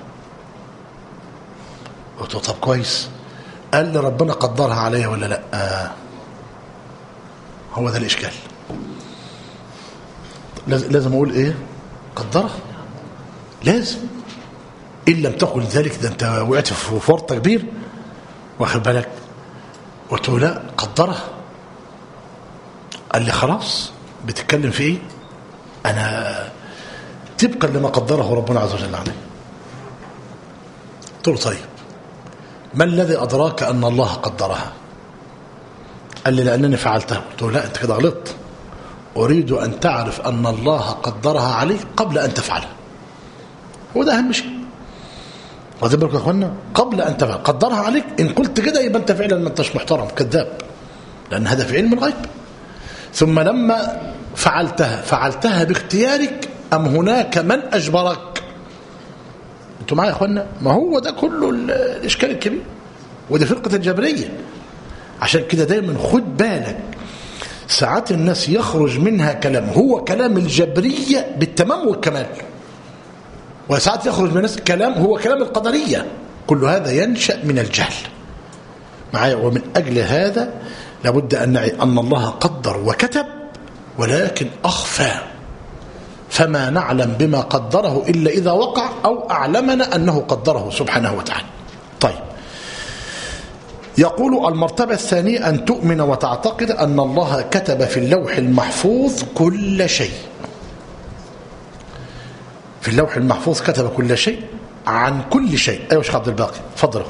قلت له طب كويس. قال لي ربنا قدرها عليا ولا لا؟ آه. هو ده الإشكال. لازم أقول إيه؟ قدرها. لازم. إن لم تقل ذلك ده أنت وقعت في فرطة كبير، واخد بالك. قلت له لا، قدرها. قال لي خلاص بتتكلم في إيه؟ أنا تبقى لما قدره ربنا عز وجل عليه. قلت له طيب ما الذي أدراك أن الله قدرها؟ قال لي لأنني فعلتها. قلت له لا، أنت كده غلط. أريد أن تعرف أن الله قدرها عليك قبل أن تفعلها. هو ده أهم شيء. واخدين بالكم يا اخوانا؟ قبل أن تفعل قدرها عليك. إن قلت كده يبقى أنت فعلا ما أنتش محترم، كذاب، لأن هذا في علم الغيب. ثم لما فعلتها فعلتها باختيارك أم هناك من أجبرك؟ أنتوا معايا يا اخوانا؟ ما هو ده كله الإشكال الكبير، ودي فرقة الجبرية. عشان كده دايما خد بالك، ساعات الناس يخرج منها كلام هو كلام الجبرية بالتمام والكمال، وساعات يخرج من الناس كلام هو كلام القدرية. كل هذا ينشأ من الجهل معايا. ومن أجل هذا لابد أن نعي أن الله قدر وكتب، ولكن أخفى، فما نعلم بما قدره إلا إذا وقع أو أعلمنا أنه قدره سبحانه وتعالى. طيب، يقول المرتبة الثانية أن تؤمن وتعتقد أن الله كتب في اللوح المحفوظ كل شيء. في اللوح المحفوظ كتب كل شيء عن كل شيء. أيوة شيخ عبد الباقي، تفضل.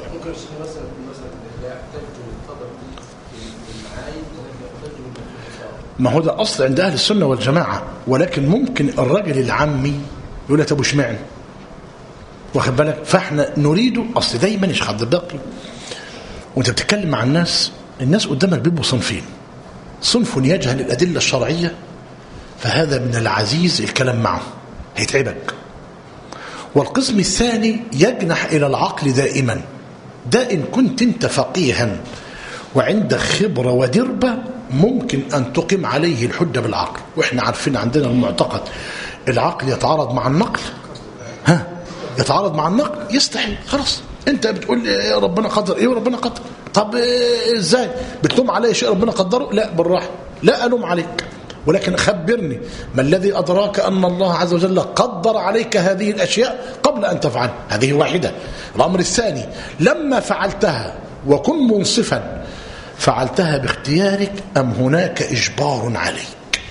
ما هو ده أصل عند أهل السنة والجماعة، ولكن ممكن الرجل العامي يقول لك طب اشمعنى، واخد بالك. فاحنا نريد أصل دايما يا شيخ عبد الباقي وانت بتتكلم مع الناس، الناس قدامك بيبقوا صنفين. صنف يجهل الأدلة الشرعية، فهذا من العزيز الكلام معه، هيتعبك. والقسم الثاني يجنح إلى العقل دائما. ده إن كنت انت فقيها وعندك خبرة ودربة ممكن أن تقيم عليه الحجة بالعقل. وإحنا عارفين عندنا المعتقد العقل يتعارض مع النقل. ها يتعارض مع النقل يستحيل. خلاص انت بتقول إيه ربنا قدر ايه وربنا قدر. طب إيه ازاي بتلوم علي شيء ربنا قدره؟ لا بالراحه، لا الوم عليك، ولكن خبرني ما الذي ادراك ان الله عز وجل قدر عليك هذه الاشياء قبل ان تفعل. هذه واحده. الامر الثاني لما فعلتها وكن منصفا، فعلتها باختيارك ام هناك اجبار عليك؟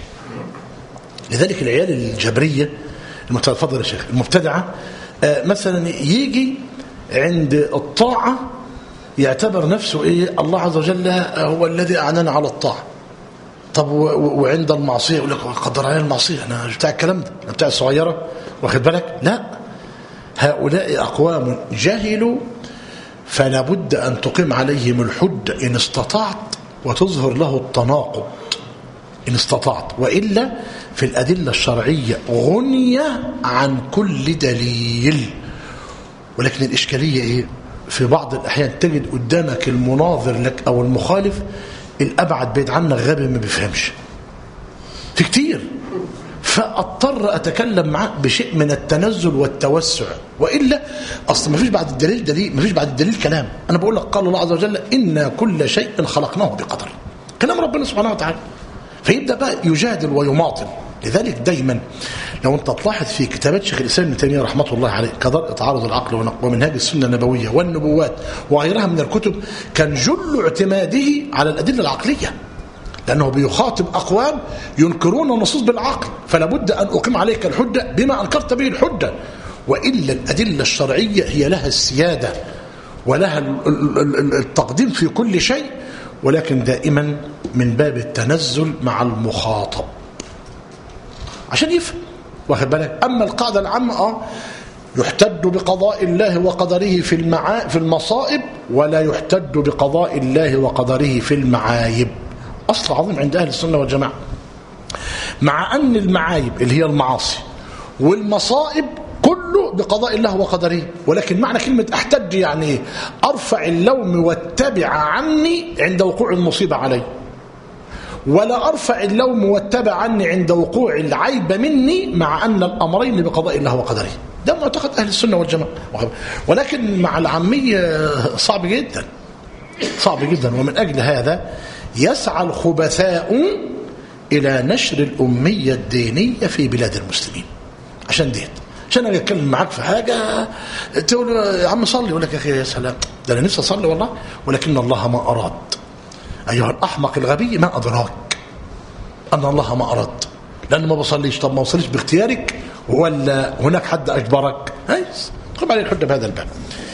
لذلك العيال الجبريه المتفضل يا شيخ المبتدعه آه مثلا يجي عند الطاعة يعتبر نفسه إيه الله عز وجل هو الذي أعنانا على الطاعة. طب وعند المعصية يقول لك قدر علينا المعصية، أنا مش بتاع الكلام ده، أنا بتاع الصغيرة، واخد بالك. لا، هؤلاء أقوام جهلوا، فلا بد أن تقيم عليهم الحجة إن استطعت وتظهر له التناقض إن استطعت، وإلا في الأدلة الشرعية غنية عن كل دليل. ولكن الإشكالية إيه؟ في بعض الأحيان تجد قدامك المناظر لك أو المخالف الأبعد بعيد عنك غبي ما بيفهمش في كتير، فأضطر أتكلم معاه بشيء من التنزل والتوسع، وإلا أصلا ما فيش بعد الدليل دليل، ما فيش بعد الدليل كلام. أنا بقول لك قال الله عز وجل إنا كل شيء خلقناه بقدر، كلام ربنا سبحانه وتعالى. فيبدأ بقى يجادل ويماطل. لذلك دايما لو انت تلاحظ في كتابات شيخ الاسلام ابن تيميه رحمه الله عليه كدرء تعارض العقل ومنهاج السنه النبويه والنبوات وغيرها من الكتب، كان جل اعتماده على الادله العقليه، لانه بيخاطب اقوام ينكرون النصوص بالعقل، فلا بد ان اقيم عليك الحجه بما انكرت به الحجه، والا الادله الشرعيه هي لها السياده ولها التقديم في كل شيء، ولكن دائما من باب التنزل مع المخاطب عشان يفهم، واخد بالك. اما القاعده العامه اه يحتج بقضاء الله وقدره في المعا في المصائب، ولا يحتج بقضاء الله وقدره في المعايب. اصل عظيم عند اهل السنه والجماعه، مع ان المعايب اللي هي المعاصي والمصائب كله بقضاء الله وقدره، ولكن معنى كلمه احتج يعني ايه؟ ارفع اللوم والتبع عني عند وقوع المصيبه علي، ولا أرفع اللوم والتبع عني عند وقوع العيب مني، مع أن الأمرين بقضاء الله وقدره. ده معتقد أهل السنة والجماعة، ولكن مع العامية صعب جدا صعب جدا. ومن أجل هذا يسعى الخبثاء إلى نشر الأمية الدينية في بلاد المسلمين. عشان ديت عشان أجي أتكلم معاك في حاجة تقول يا عم صلي، يقول لك يا أخي يا سلام ده أنا نفسي أصلي والله، ولكن الله ما أراد. أيها الأحمق الغبي ما أدراك أن الله ما أراد، لأن ما بصليش. طب ما وصليش باختيارك ولا هناك حد أجبرك؟ هايس خذ عليه الحجة بهذا الباب.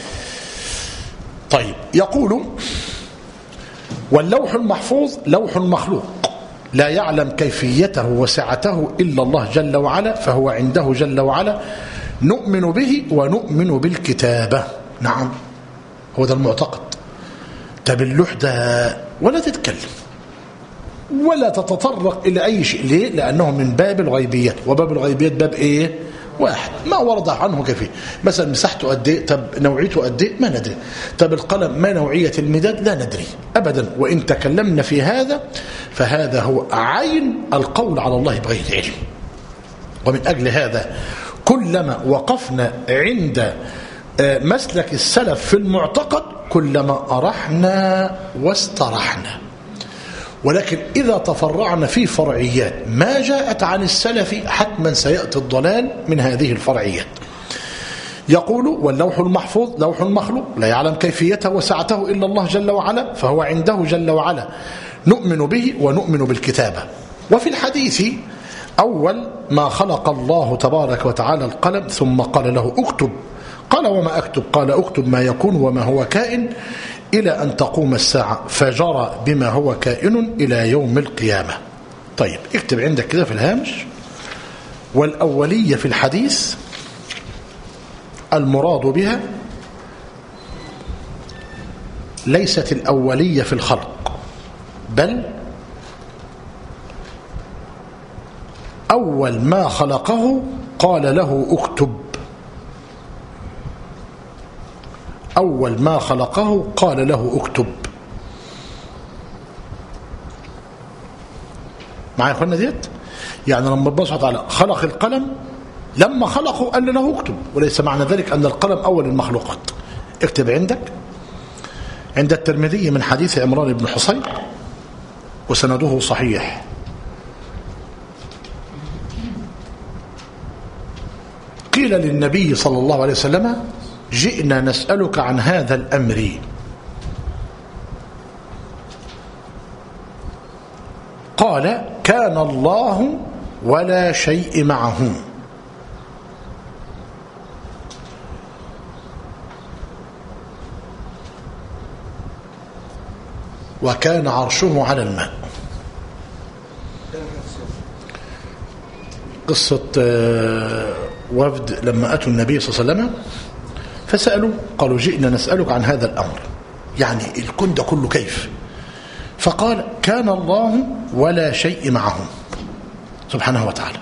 طيب يقول واللوح المحفوظ لوح مخلوق لا يعلم كيفيته وسعته إلا الله جل وعلا، فهو عنده جل وعلا نؤمن به ونؤمن بالكتابة. نعم هو ده المعتقد. طب اللوح ده ولا تتكلم ولا تتطرق إلى أي شيء. ليه؟ لأنه من باب الغيبيات، وباب الغيبيات باب إيه؟ واحد، ما ورد عنه كفيه. مثلا مساحته قد إيه؟ طب نوعيته قد إيه؟ ما ندري. طب القلم ما نوعية المداد؟ لا ندري أبدا. وإن تكلمنا في هذا فهذا هو عين القول على الله بغير علم. ومن أجل هذا كلما وقفنا عند مسلك السلف في المعتقد كلما أرحنا واسترحنا، ولكن إذا تفرعنا في فرعيات ما جاءت عن السلف حتما سيأتي الضلال من هذه الفرعيات. يقول واللوح المحفوظ لوح مخلوق لا يعلم كيفيته وسعته إلا الله جل وعلا، فهو عنده جل وعلا نؤمن به ونؤمن بالكتابة. وفي الحديث أول ما خلق الله تبارك وتعالى القلم ثم قال له اكتب، قال وما أكتب؟ قال اكتب ما يكون وما هو كائن إلى أن تقوم الساعة، فجرى بما هو كائن إلى يوم القيامة. طيب اكتب عندك كده في الهامش والأولية في الحديث المراد بها ليست الأولية في الخلق، بل أول ما خلقه قال له اكتب. أول ما خلقه قال له اكتب. معايا يا اخوانا ديت؟ يعني لما الله سبحانه وتعالى خلق القلم لما خلقه قال له اكتب، وليس معنى ذلك أن القلم أول المخلوقات. اكتب عندك عند الترمذي من حديث عمران بن حصين وسنده صحيح، قيل للنبي صلى الله عليه وسلم جئنا نسألك عن هذا الأمر، قال كان الله ولا شيء معه، وكان عرشه على الماء. قصة وفد لما أتوا النبي صلى الله عليه وسلم فسألوا قالوا جئنا نسألك عن هذا الأمر، يعني الكون ده كله كيف؟ فقال كان الله ولا شيء معه سبحانه وتعالى.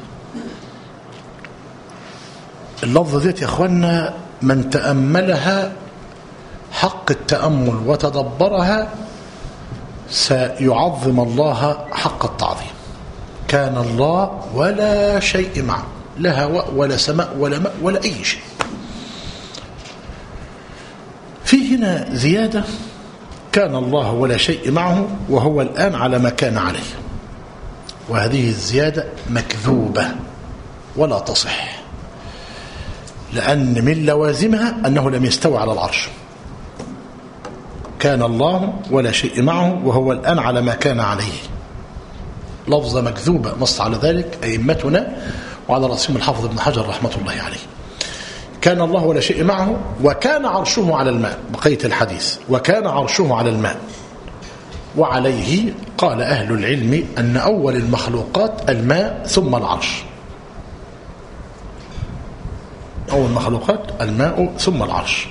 اللفظة ديت يا أخوانا من تأملها حق التأمل وتدبرها سيعظم الله حق التعظيم. كان الله ولا شيء معه، لا هواء ولا سماء ولا ماء ولا أي شيء. في هنا زيادة، كان الله ولا شيء معه وهو الآن على ما كان عليه. وهذه الزيادة مكذوبة ولا تصح، لأن من لوازمها أنه لم يستوي على العرش. كان الله ولا شيء معه وهو الآن على ما كان عليه. لفظة مكذوبة نص على ذلك أئمتنا وعلى رأسهم الحافظ ابن حجر رحمة الله عليه. كان الله ولا شيء معه وكان عرشه على الماء، بقية الحديث وكان عرشه على الماء. وعليه قال أهل العلم أن أول المخلوقات الماء ثم العرش. أول المخلوقات الماء ثم العرش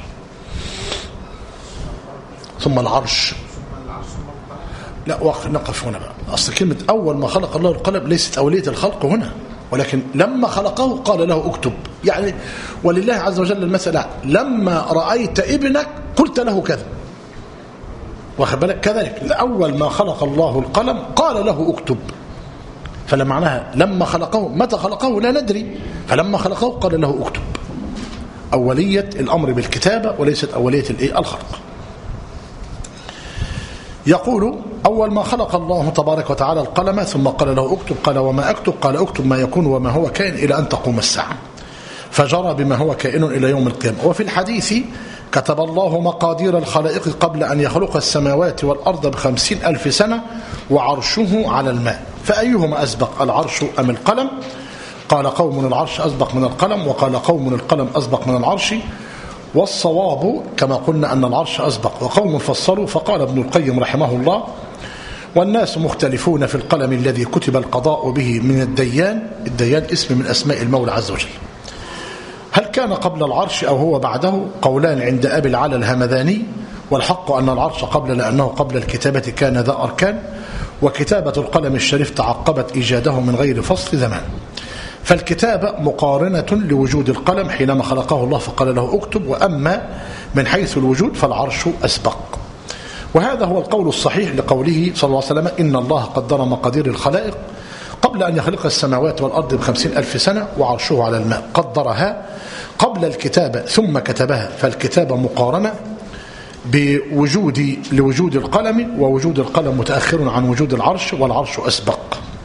ثم العرش. لا نقف هنا بقى. أصل كلمة أول ما خلق الله القلم ليست أولية الخلق هنا، ولكن لما خلقه قال له اكتب. يعني ولله عز وجل المثل، لما رأيت ابنك قلت له كذا، واخد بالك؟ كذلك أول ما خلق الله القلم قال له اكتب. فلما معناها لما خلقه، متى خلقه لا ندري، فلما خلقه قال له اكتب. أولية الأمر بالكتابة وليست أولية الخلق. يقول أول ما خلق الله تبارك وتعالى القلم ثم قال له اكتب، قال وما أكتب؟ قال اكتب ما يكون وما هو كائن إلى أن تقوم الساعة. فجرى بما هو كائن إلى يوم القيامة. وفي الحديث كتب الله مقادير الخلائق قبل أن يخلق السماوات والأرض بخمسين ألف سنة وعرشه على الماء، فأيهما أسبق، العرش أم القلم؟ قال قوم العرش أسبق من القلم، وقال قوم القلم أسبق من العرش. والصواب كما قلنا أن العرش أسبق. وقوم فصلوا، فقال ابن القيم رحمه الله والناس مختلفون في القلم الذي كتب القضاء به من الديان. الديان اسم من أسماء المولى عز وجل. هل كان قبل العرش أو هو بعده؟ قولان عند أبي العلا الهمذاني، والحق أن العرش قبل، لأنه قبل الكتابة كان ذا أركان، وكتابة القلم الشريف تعقبت إيجاده من غير فصل زمان. فالكتابة مقارنة لوجود القلم حينما خلقه الله فقال له اكتب، وأما من حيث الوجود فالعرش أسبق. وهذا هو القول الصحيح لقوله صلى الله عليه وسلم إن الله قدر مقادير الخلائق قبل أن يخلق السماوات والأرض بخمسين ألف سنة وعرشه على الماء. قدرها قبل الكتابة ثم كتبها، فالكتابة مقارنة بوجود لوجود القلم، ووجود القلم متأخر عن وجود العرش، والعرش أسبق.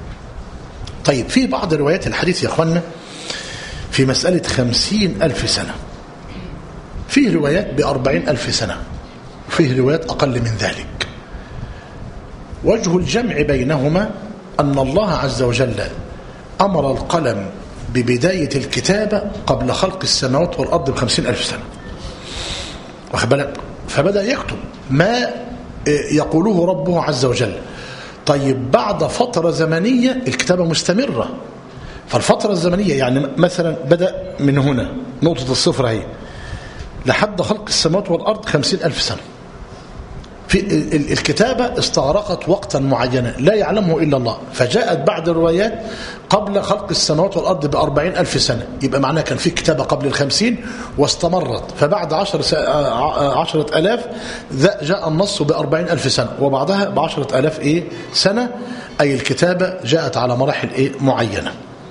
طيب في بعض روايات الحديث يا أخوانا في مسألة خمسين ألف سنة، فيه روايات بأربعين ألف سنة، وفيه روايات أقل من ذلك. وجه الجمع بينهما أن الله عز وجل أمر القلم ببداية الكتابة قبل خلق السماوات والأرض بخمسين ألف سنة، واخد بالك؟ فبدأ يكتب ما يقوله ربه عز وجل. طيب بعد فترة زمنية الكتابة مستمرة، فالفترة الزمنية يعني مثلا بدأ من هنا نقطة الصفر هي لحد خلق السماوات والأرض خمسين ألف سنة. في الكتابة استغرقت وقتا معينا لا يعلمه إلا الله، فجاءت بعد الروايات قبل خلق السماوات والأرض بأربعين ألف سنة، يبقى معناه كان في كتابة قبل الخمسين واستمرت، فبعد عشر عشرة ألاف جاء النص بأربعين ألف سنة، وبعدها بعشرة ألاف إيه سنة، أي الكتابة جاءت على مراحل إيه معينة.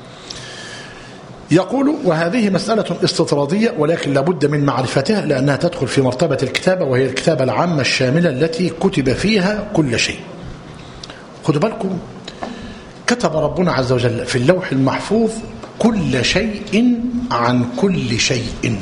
يقول وهذه مسألة استطرادية، ولكن لابد من معرفتها لأنها تدخل في مرتبة الكتابة، وهي الكتابة العامة الشاملة التي كتب فيها كل شيء. خدوا بالكم، كتب ربنا عز وجل في اللوح المحفوظ كل شيء عن كل شيء.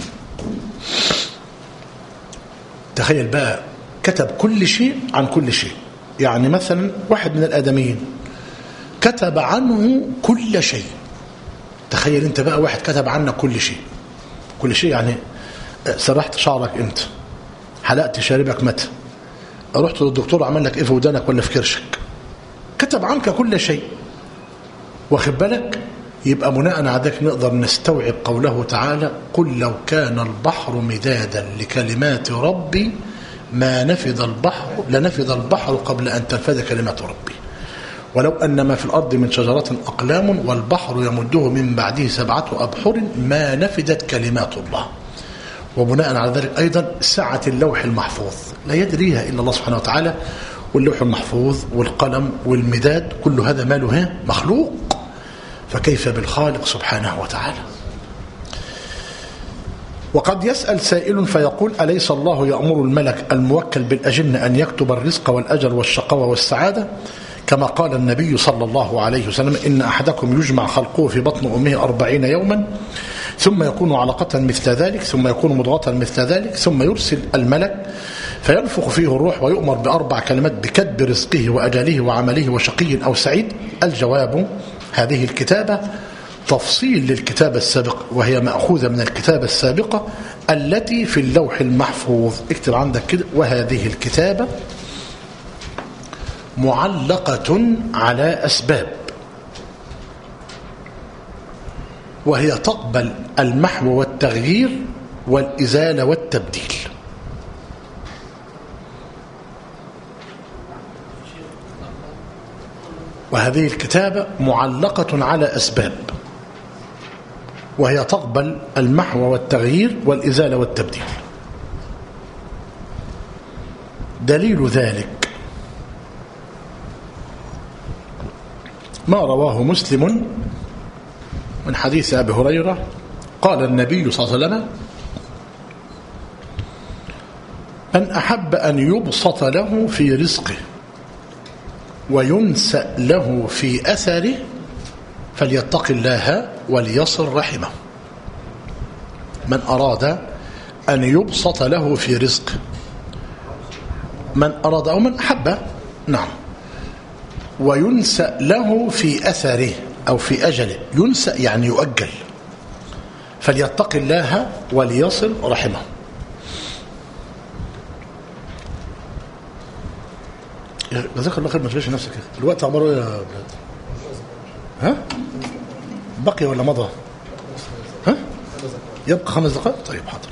تخيل بقى، كتب كل شيء عن كل شيء. يعني مثلا واحد من الآدميين كتب عنه كل شيء. تخيل انت بقى واحد كتب عنك كل شيء. كل شيء يعني سرحت شعرك امتى، حلقت شاربك متى، رحت للدكتور عمل لك ايه في ودانك ولا في كرشك، كتب عنك كل شيء، واخد بالك؟ يبقى بناء على ذلك نقدر نستوعب قوله تعالى قل لو كان البحر مدادا لكلمات ربي ما نفذ البحر لنفذ البحر قبل أن تنفذ كلمات ربي ولو أن ما في الأرض من شجرة أقلام والبحر يمده من بعده سبعة أبحر ما نفذت كلمات الله. وبناء على ذلك أيضا سعة اللوح المحفوظ لا يدريها إلا الله سبحانه وتعالى، واللوح المحفوظ والقلم والمداد كل هذا ماله مخلوق، فكيف بالخالق سبحانه وتعالى؟ وقد يسأل سائل فيقول أليس الله يأمر الملك الموكل بالأجنة أن يكتب الرزق والأجر والشقاوة والسعادة كما قال النبي صلى الله عليه وسلم إن أحدكم يجمع خلقه في بطن أمه أربعين يوما ثم يكون علقة مثل ذلك ثم يكون مضغة مثل ذلك ثم يرسل الملك فينفخ فيه الروح ويؤمر بأربع كلمات بكتب رزقه وأجله وعمله وشقي أو سعيد. الجواب: هذه الكتابة تفصيل للكتابة السابقة، وهي مأخوذة من الكتابة السابقة التي في اللوح المحفوظ. اكتب عندك كده: وهذه الكتابة معلقة على أسباب، وهي تقبل المحو والتغيير والإزالة والتبديل. وهذه الكتابة معلقة على أسباب، وهي تقبل المحو والتغيير والإزالة والتبديل. دليل ذلك ما رواه مسلم من حديث أبي هريرة قال النبي صلى الله عليه وسلم: من أحب أن يبسط له في رزقه وينسأ له في أثره فليتق الله وليصل رحمه. من أراد أن يبسط له في رزقه، من أراد أو من أحب، نعم، وينسأ له في أثره أو في أجله، ينسأ يعني يؤجل، فليتق الله وليصل رحمه. جزاك الله خير. ما تشغلش نفسك، الوقت عمره يا بلاد. ها بقي ولا مضى؟ ها يبقى خمس دقائق. طيب حاضر.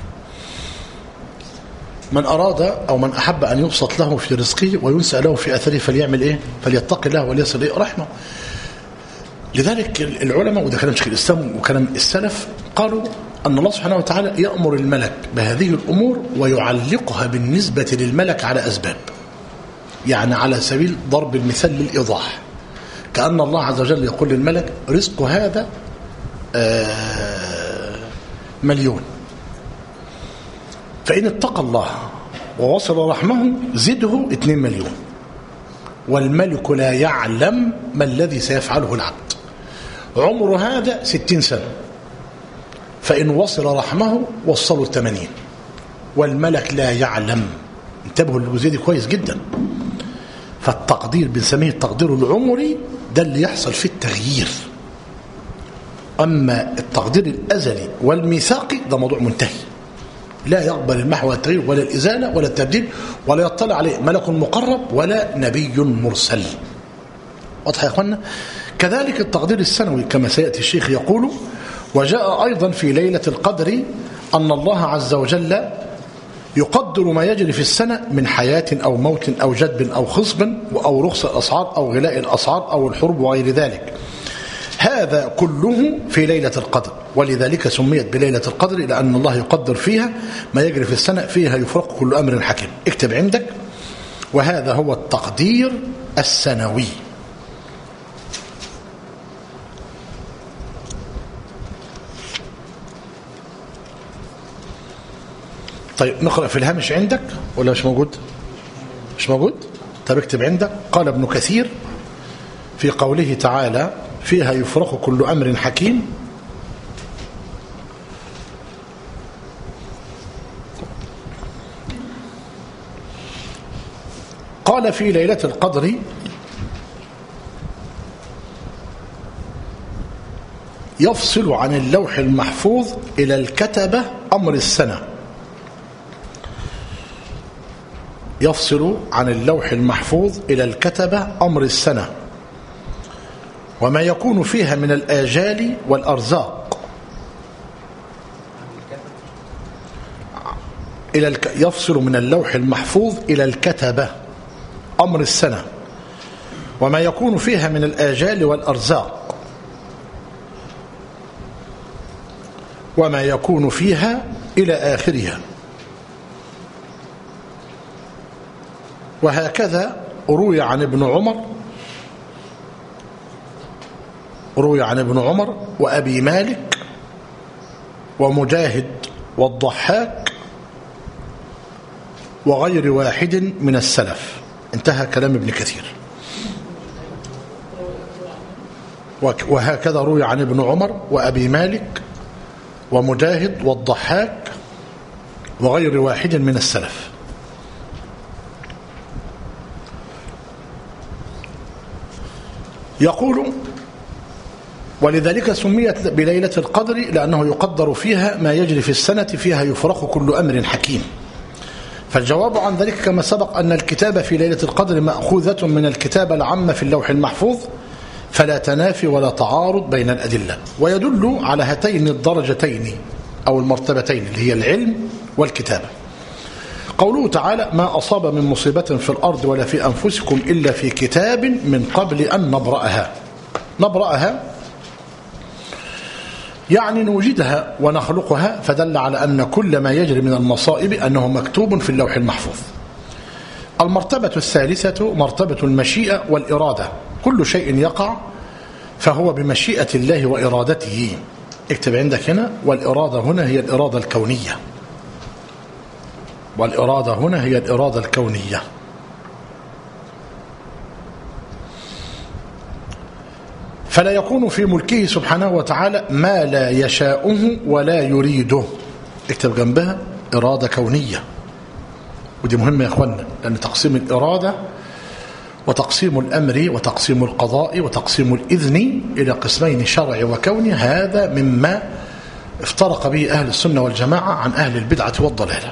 من أراد أو من أحب أن يبسط له في رزقه وينسأ له في أثره فليعمل إيه؟ فليتق الله وليصل إيه؟ رحمه. لذلك العلماء، وده كلام شيخ الإسلام وكلام السلف، قالوا أن الله سبحانه وتعالى يأمر الملك بهذه الأمور ويعلقها بالنسبة للملك على أسباب. يعني على سبيل ضرب المثال للإيضاح، كأن الله عز وجل يقول للملك: رزق هذا مليون، فإن اتقى الله ووصل رحمه زده اتنين مليون، والملك لا يعلم ما الذي سيفعله العبد. عمر هذا ستين سنة، فإن وصل رحمه وصلوا الثمانين، والملك لا يعلم. انتبهوا للجزئية دي كويس جدا. فالتقدير بنسميه التقدير العمري، ده اللي يحصل في التغيير. أما التقدير الأزلي والميثاقي ده موضوع منتهي، لا يقبل المحو والتغيير ولا الإزالة ولا التبديل، ولا يطلع عليه ملك مقرب ولا نبي مرسل. واضح يا أخوانا؟ كذلك التقدير السنوي كما سيأتي الشيخ يقول: وجاء أيضا في ليلة القدر أن الله عز وجل يقدر ما يجري في السنة من حياة أو موت أو جدب أو خصب أو رخص الأسعار أو غلاء الأسعار أو الحرب وغير ذلك. هذا كله في ليلة القدر، ولذلك سميت بليلة القدر، لأن الله يقدر فيها ما يجري في السنة، فيها يفرق كل أمر حكيم. اكتب عندك: وهذا هو التقدير السنوي. طيب نقرأ في الهامش عندك ولا مش موجود؟ مش موجود؟ طيب اكتب عندك: قال ابن كثير في قوله تعالى: فيها يفرق كل أمر حكيم، قال في ليلة القدر يفصل عن اللوح المحفوظ إلى الكتبة أمر السنة. يفصل عن اللوح المحفوظ إلى الكتبة أمر السنة وما يكون فيها من الآجال والأرزاق. إلى الك... يفصل من اللوح المحفوظ إلى الكتبة أمر السنة وما يكون فيها من الآجال والأرزاق وما يكون فيها إلى آخرها. وهكذا روي عن ابن عمر روي عن ابن عمر وأبي مالك ومجاهد والضحاك وغير واحد من السلف. انتهى كلام ابن كثير. وهكذا روي عن ابن عمر وأبي مالك ومجاهد والضحاك وغير واحد من السلف. يقول: ولذلك سميت بليلة القدر لأنه يقدر فيها ما يجري في السنة، فيها يفرق كل أمر حكيم. فالجواب عن ذلك كما سبق أن الكتابة في ليلة القدر مأخوذة من الكتابة العامة في اللوح المحفوظ، فلا تنافي ولا تعارض بين الأدلة، ويدل على هاتين الدرجتين أو المرتبتين اللي هي العلم والكتابة. قوله تعالى: ما أصاب من مصيبة في الأرض ولا في أنفسكم إلا في كتاب من قبل أن نبرأها. نبرأها يعني نوجدها ونخلقها، فدل على أن كل ما يجري من المصائب أنه مكتوب في اللوح المحفوظ. المرتبة الثالثة مرتبة المشيئة والإرادة. كل شيء يقع فهو بمشيئة الله وإرادته. اكتب عندك هنا: والإرادة هنا هي الإرادة الكونية. والإرادة هنا هي الإرادة الكونية. فلا يكون في ملكه سبحانه وتعالى ما لا يشاؤه ولا يريده. اكتب جنبها: إرادة كونية. ودي مهمة يا أخوانا، لأن تقسيم الإرادة وتقسيم الأمر وتقسيم القضاء وتقسيم الإذن إلى قسمين شرعي وكوني، هذا مما افترق به أهل السنة والجماعة عن أهل البدعة والضلالة.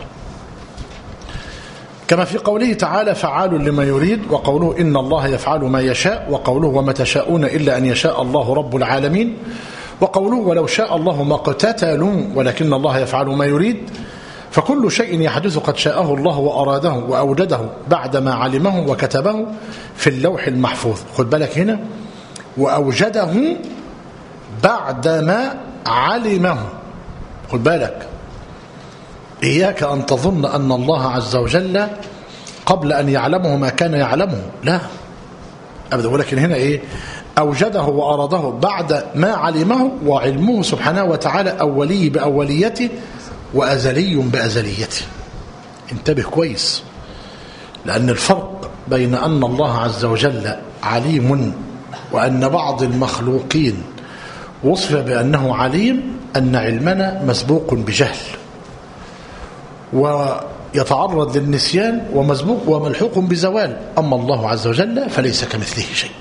كما في قوله تعالى: فعال لما يريد، وقوله: إن الله يفعل ما يشاء، وقوله: وما تشاءون إلا أن يشاء الله رب العالمين، وقوله: ولو شاء الله ما اقتتلوا ولكن الله يفعل ما يريد. فكل شيء يحدث قد شاءه الله وأراده وأوجده بعدما علمه وكتبه في اللوح المحفوظ. خد بالك هنا: وأوجده بعدما علمه. خد بالك، إياك أن تظن أن الله عز وجل قبل أن يعلمه ما كان يعلمه، لا أبدا. ولكن هنا إيه؟ أوجده وأراده بعد ما علمه، وعلمه سبحانه وتعالى أولي بأوليته وأزلي بأزليته. انتبه كويس، لأن الفرق بين أن الله عز وجل عليم وأن بعض المخلوقين وصف بأنه عليم، أن علمنا مسبوق بجهل ويتعرض للنسيان ومسبوق وملحوق بزوال. أما الله عز وجل فليس كمثله شيء.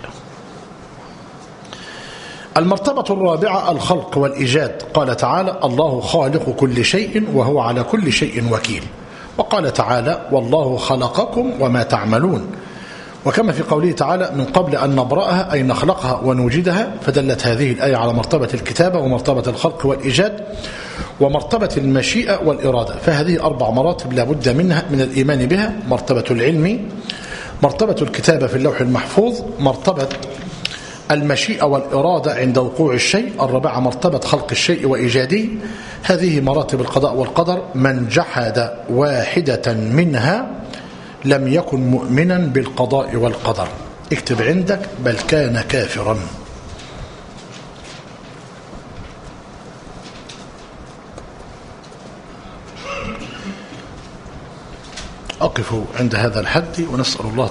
المرتبة الرابعة الخلق والإيجاد. قال تعالى: الله خالق كل شيء وهو على كل شيء وكيل. وقال تعالى: والله خلقكم وما تعملون. وكما في قوله تعالى: من قبل أن نبرأها، أي نخلقها ونوجدها. فدلت هذه الآية على مرتبة الكتابة ومرتبة الخلق والإيجاد ومرتبة المشيئة والإرادة. فهذه أربع مراتب لا بد منها من الإيمان بها: مرتبة العلم، مرتبة الكتابة في اللوح المحفوظ، مرتبة المشيئة والإرادة عند وقوع الشيء، الرابعة مرتبة خلق الشيء وإيجاده. هذه مراتب القضاء والقدر. من جحد واحدة منها لم يكن مؤمنا بالقضاء والقدر. اكتب عندك: بل كان كافرا. أقف عند هذا الحد ونسأل الله